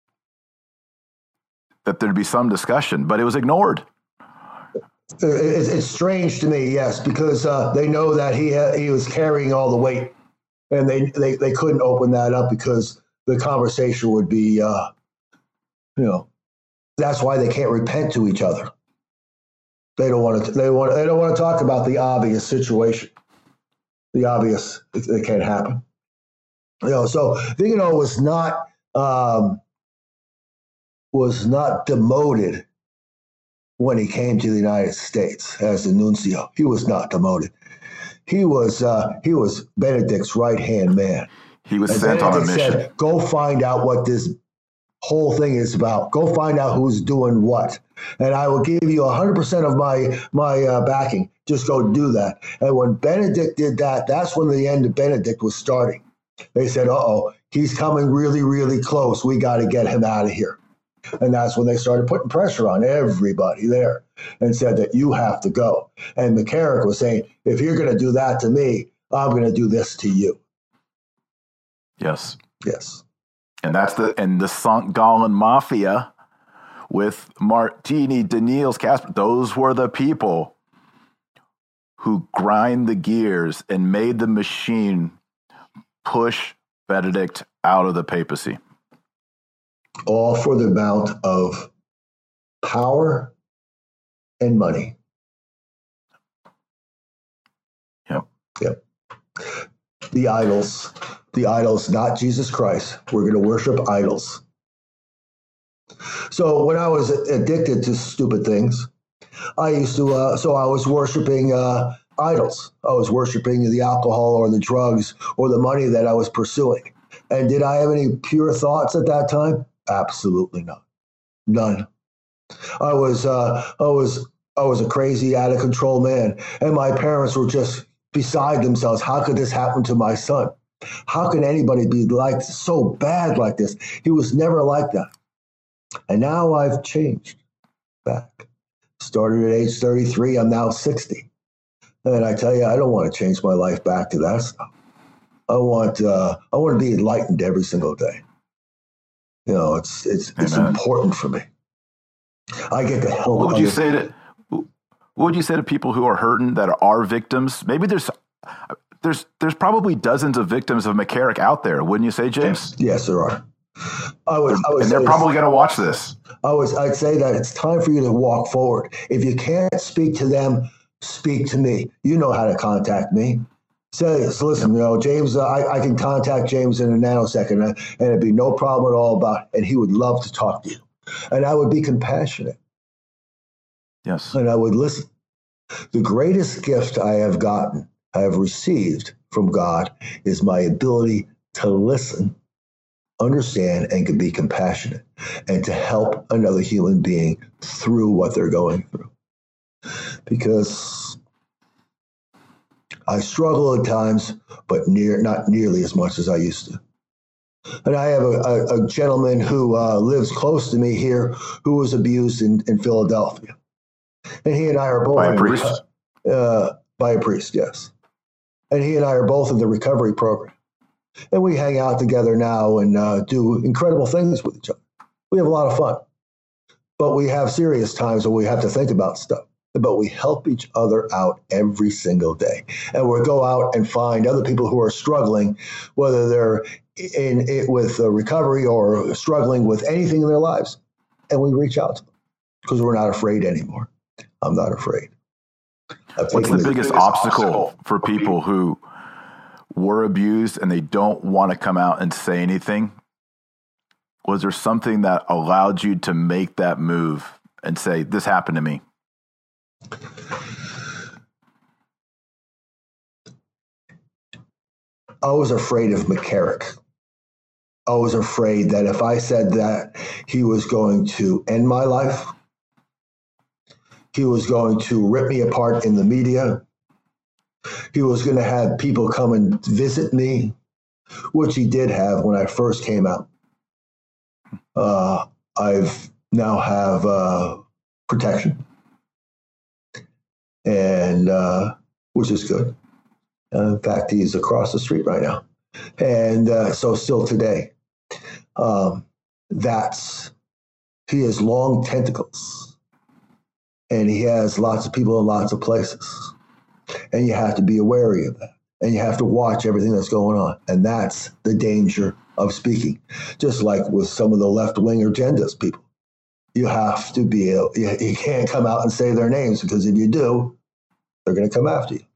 that there'd be some discussion, but it was ignored. It's strange to me, yes, because uh, they know that he ha- he was carrying all the weight, and they, they, they couldn't open that up because the conversation would be, uh, you know, that's why they can't repent to each other. They don't want to. They want. They don't want to talk about the obvious situation. The obvious, it, it can't happen. You know, so Vigano was not um, was not demoted when he came to the United States as the nuncio. He was not demoted. He was uh, he was Benedict's right hand man. He was and sent Benedict on a mission. Said, go find out what this whole thing is about. Go find out who's doing what, and I will give you one hundred percent of my my uh, backing. Just go do that. And when Benedict did that, that's when the end of Benedict was starting. They said, uh-oh, he's coming really, really close. We got to get him out of here. And that's when they started putting pressure on everybody there and said that you have to go. And McCarrick was saying, if you're going to do that to me, I'm going to do this to you. Yes. Yes. And that's the, and the Saint Gallen Mafia with Martini, Daniels, Casper, those were the people who grind the gears and made the machine push Benedict out of the papacy. All for the amount of power and money. Yep. Yep. The idols, the idols, not Jesus Christ. We're going to worship idols. So when I was addicted to stupid things, I used to, uh, so I was worshiping uh, idols. I was worshiping the alcohol or the drugs or the money that I was pursuing. And did I have any pure thoughts at that time? Absolutely not. None. I was, uh, I was, I was a crazy, out of control man, and my parents were just beside themselves. How could this happen to my son? How can anybody be like so bad like this? He was never like that. And now I've changed back. Started at age thirty-three. I'm now sixty. And I tell you, I don't want to change my life back to that stuff. I want uh, I want to be enlightened every single day. You know, it's it's Amen. It's important for me. I get to help. What would you say to What would you say to people who are hurting that are victims? Maybe there's there's there's probably dozens of victims of McCarrick out there, wouldn't you say, James? Yes, yes there are. I would, I would and they're probably going to watch this. I was, I'd say that it's time for you to walk forward. If you can't speak to them, speak to me. You know how to contact me. Say, so listen, you know, James, uh, I, I can contact James in a nanosecond, uh, and it'd be no problem at all about it. And he would love to talk to you. And I would be compassionate. Yes. And I would listen. The greatest gift I have gotten, I have received from God, is my ability to listen, understand, and can be compassionate, and to help another human being through what they're going through. Because I struggle at times, but near not nearly as much as I used to. And I have a, a, a gentleman who uh, lives close to me here who was abused in, in Philadelphia. And he and I are both by a priest. Uh, by a priest, yes. And he and I are both in the recovery program. And we hang out together now and uh, do incredible things with each other. We have a lot of fun. But we have serious times when we have to think about stuff. But we help each other out every single day. And we go out and find other people who are struggling, whether they're in it with uh, recovery or struggling with anything in their lives. And we reach out to them because we're not afraid anymore. I'm not afraid. What's the biggest, biggest obstacle, obstacle for people who were abused and they don't want to come out and say anything? Was there something that allowed you to make that move and say, this happened to me? I was afraid of McCarrick. I was afraid that if I said that, he was going to end my life. He was going to rip me apart in the media. He was going to have people come and visit me, which he did have when I first came out. Uh, I've now have uh, protection, and uh, which is good. Uh, in fact, he's across the street right now, and uh, so still today, um, that's he has long tentacles, and he has lots of people in lots of places, and you have to be wary of that. And you have to watch everything that's going on. And that's the danger of speaking. Just like with some of the left-wing agendas people. You have to be able, you, you can't come out and say their names, because if you do, they're going to come after you.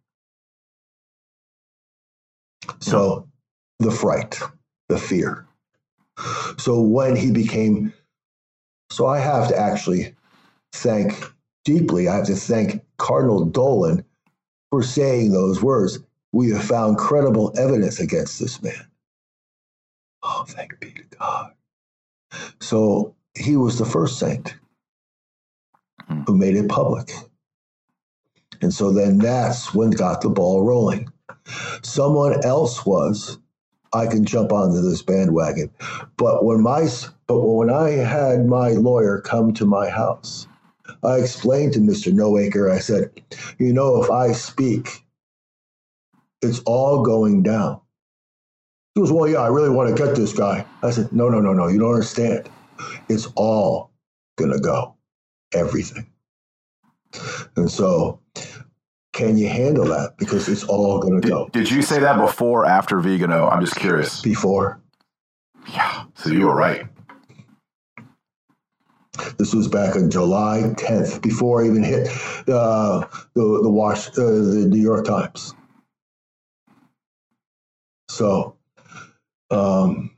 So the fright, the fear. So when he became, so I have to actually thank deeply, I have to thank Cardinal Dolan for saying those words. We have found credible evidence against this man. Oh, thank be to God. So he was the first saint who made it public. And so then that's when got the ball rolling. Someone else was, I can jump onto this bandwagon. But when my, but when I had my lawyer come to my house, I explained to Mister Noacre, I said, you know, if I speak, it's all going down. He goes, well, yeah, I really want to get this guy. I said, no, no, no, no, you don't understand. It's all going to go, everything. And so can you handle that? Because it's all going to go. Did you say that before or after Vigano? I'm just curious. Before. Yeah, so you were right. This was back on July tenth, before I even hit uh, the the Wash, uh, the New York Times. So, um,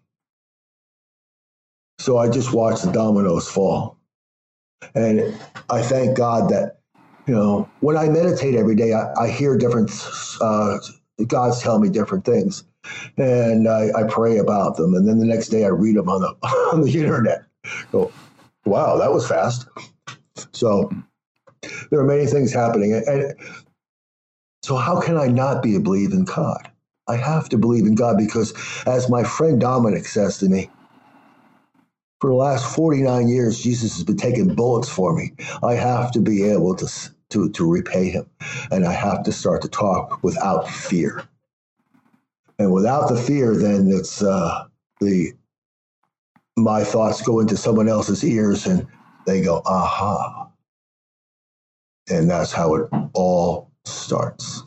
so I just watched the dominoes fall, and I thank God that, you know, when I meditate every day, I, I hear different. Uh, God's telling me different things, and I, I pray about them, and then the next day I read them on the on the internet. Go, wow, that was fast. So there are many things happening, and, and So how can I not be a believe in God? I have to believe in God because, as my friend Dominic says to me, for the last forty-nine years, Jesus has been taking bullets for me. I have to be able to, to, to repay him. And I have to start to talk without fear. And without the fear, then it's uh, the my thoughts go into someone else's ears and they go, aha. And that's how it all starts.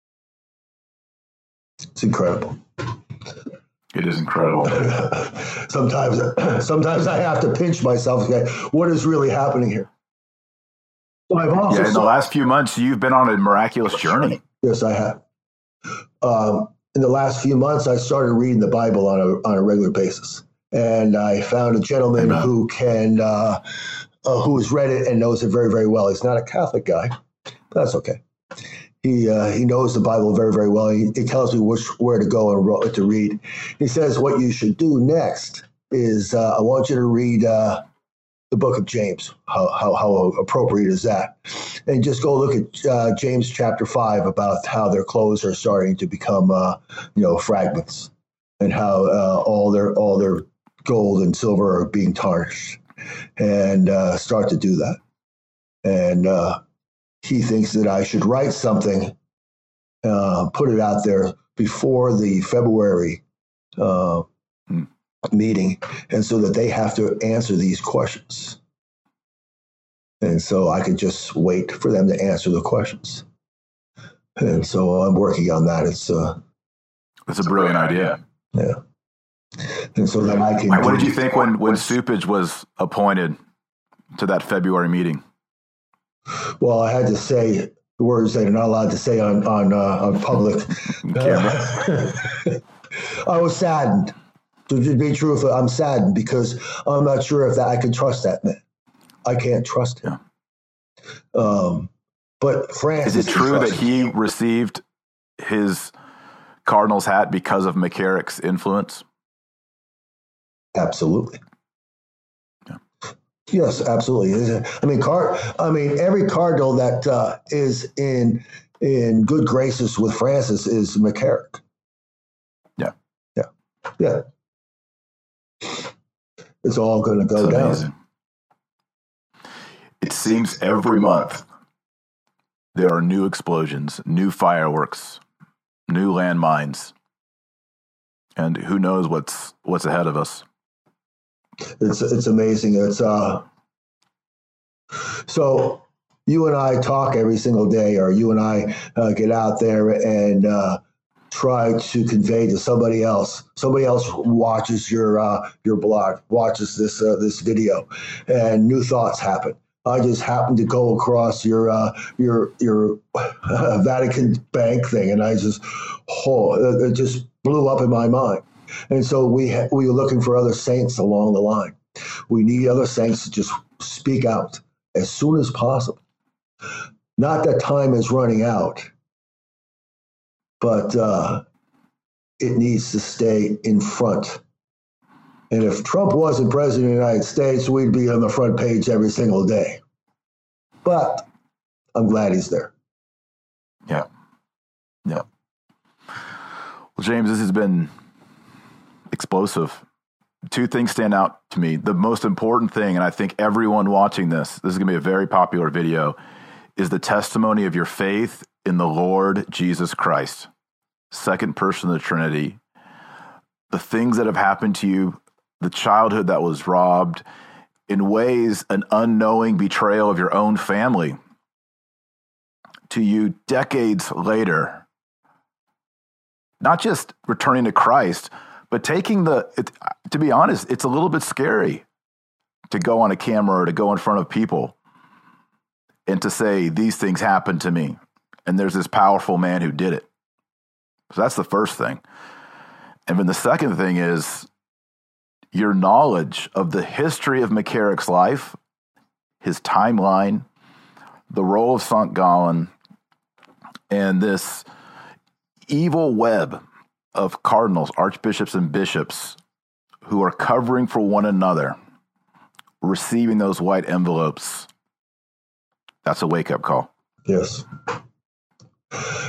It's incredible. It is incredible. sometimes, sometimes I have to pinch myself and say, what is really happening here? So I've also yeah, in the saw, last few months, you've been on a miraculous journey. Yes, I have. Um, in the last few months, I started reading the Bible on a on a regular basis, and I found a gentleman Amen. who can uh, uh, who has read it and knows it very, very well. He's not a Catholic guy, but that's okay. He uh, he knows the Bible very, very well. He, he tells me which where to go and what to read. He says what you should do next is uh, I want you to read uh, the book of James. How, how how appropriate is that? And just go look at uh, James chapter five about how their clothes are starting to become uh, you know fragments, and how uh, all their all their gold and silver are being tarnished, and uh, start to do that. And uh, he thinks that I should write something, uh, put it out there before the February uh, hmm. meeting, and so that they have to answer these questions. And so I could just wait for them to answer the questions. And so I'm working on that. It's uh, That's a brilliant idea. Yeah. And so then I can. What did you think when, when Supage was appointed to that February meeting? Well, I had to say the words that are not allowed to say on on uh, on public. I was saddened. To be truthful, I'm saddened because I'm not sure if that I can trust that man. I can't trust him. Yeah. Um, but Francis, is it true that he him. received his Cardinals hat because of McCarrick's influence? Absolutely. Yes, absolutely. I mean, Car- I mean, every Cardinal that uh, is in in good graces with Francis is McCarrick. Yeah, yeah, yeah. It's all going to go That's down. Amazing. It seems every month there are new explosions, new fireworks, new landmines, and who knows what's what's ahead of us. It's it's amazing. It's uh. So you and I talk every single day, or you and I uh, get out there and uh, try to convey to somebody else. Somebody else watches your uh, your blog, watches this uh, this video, and new thoughts happen. I just happened to go across your uh, your your uh, Vatican Bank thing, and I just oh, it just blew up in my mind. And so we ha- we were looking for other saints along the line. We need other saints to just speak out as soon as possible. Not that time is running out, but uh, it needs to stay in front. And if Trump wasn't president of the United States, we'd be on the front page every single day. But I'm glad he's there. Yeah. Yeah. Well, James, this has been explosive. Two things stand out to me. The most important thing, and I think everyone watching this, this is going to be a very popular video, is the testimony of your faith in the Lord Jesus Christ, second person of the Trinity. The things that have happened to you, the childhood that was robbed, in ways an unknowing betrayal of your own family, to you decades later, not just returning to Christ, but taking the, it, to be honest, it's a little bit scary to go on a camera or to go in front of people and to say, these things happened to me, and there's this powerful man who did it. So that's the first thing. And then the second thing is your knowledge of the history of McCarrick's life, his timeline, the role of Sankt Gallen, and this evil web of cardinals, archbishops, and bishops who are covering for one another, receiving those white envelopes. That's a wake-up call. Yes.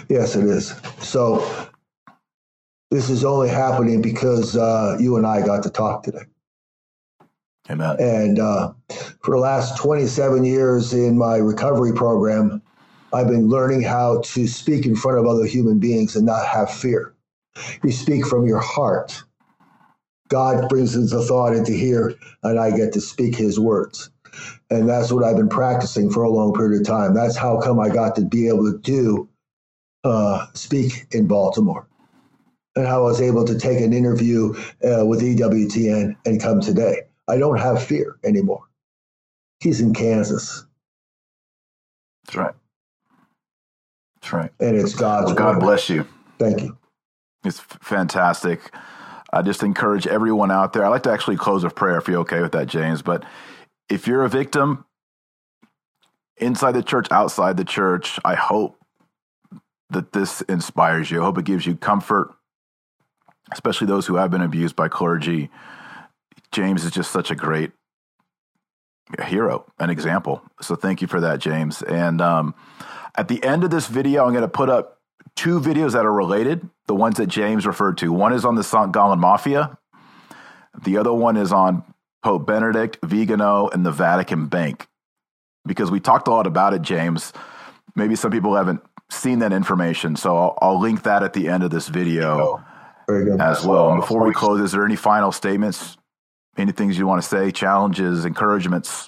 Yes, it is. So this is only happening because uh, you and I got to talk today. Amen. And uh, for the last twenty-seven years in my recovery program, I've been learning how to speak in front of other human beings and not have fear. You speak from your heart. God brings the thought into here, and I get to speak his words. And that's what I've been practicing for a long period of time. That's how come I got to be able to do uh, speak in Baltimore, and how I was able to take an interview uh, with E W T N and come today. I don't have fear anymore. He's in Kansas. That's right. That's right. And it's God's well, God word. bless you. Thank you. It's f- fantastic. I just encourage everyone out there. I like to actually close with prayer if you're okay with that, James. But if you're a victim inside the church, outside the church, I hope that this inspires you. I hope it gives you comfort, especially those who have been abused by clergy. James is just such a great hero, an example. So thank you for that, James. And um, at the end of this video, I'm going to put up two videos that are related, the ones that James referred to. One is on the Sankt Gallen Mafia. The other one is on Pope Benedict, Vigano, and the Vatican Bank. Because we talked a lot about it, James. Maybe some people haven't seen that information, so I'll, I'll link that at the end of this video Very good. as well. And before we close, is there any final statements? Any things you want to say, challenges, encouragements?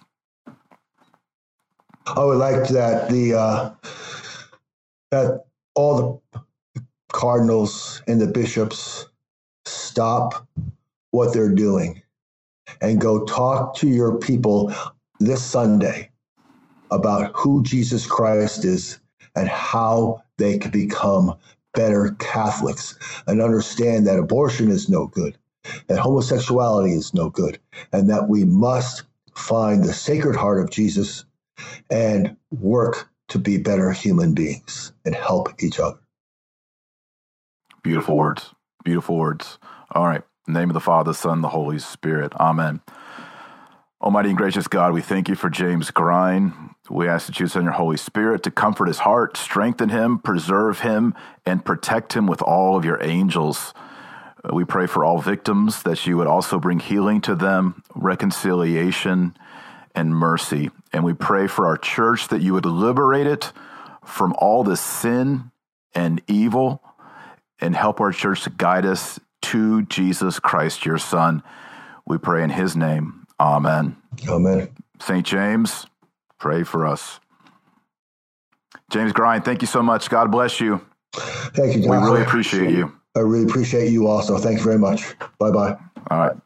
I would like that the uh, that all the cardinals and the bishops stop what they're doing and go talk to your people this Sunday about who Jesus Christ is and how they can become better Catholics and understand that abortion is no good, that homosexuality is no good, and that we must find the Sacred Heart of Jesus and work to be better human beings and help each other. Beautiful words. Beautiful words. All right. In the name of the Father, the Son, the Holy Spirit. Amen. Almighty and gracious God, we thank you for James Grein. We ask that you send your Holy Spirit to comfort his heart, strengthen him, preserve him, and protect him with all of your angels. We pray for all victims that you would also bring healing to them, reconciliation, and mercy. And we pray for our church that you would liberate it from all the sin and evil and help our church to guide us to Jesus Christ, your Son. We pray in his name. Amen. Amen. Saint James, pray for us. James Grein, thank you so much. God bless you. Thank you, John. We really appreciate you. I really appreciate you also. Thank you very much. Bye-bye. All right.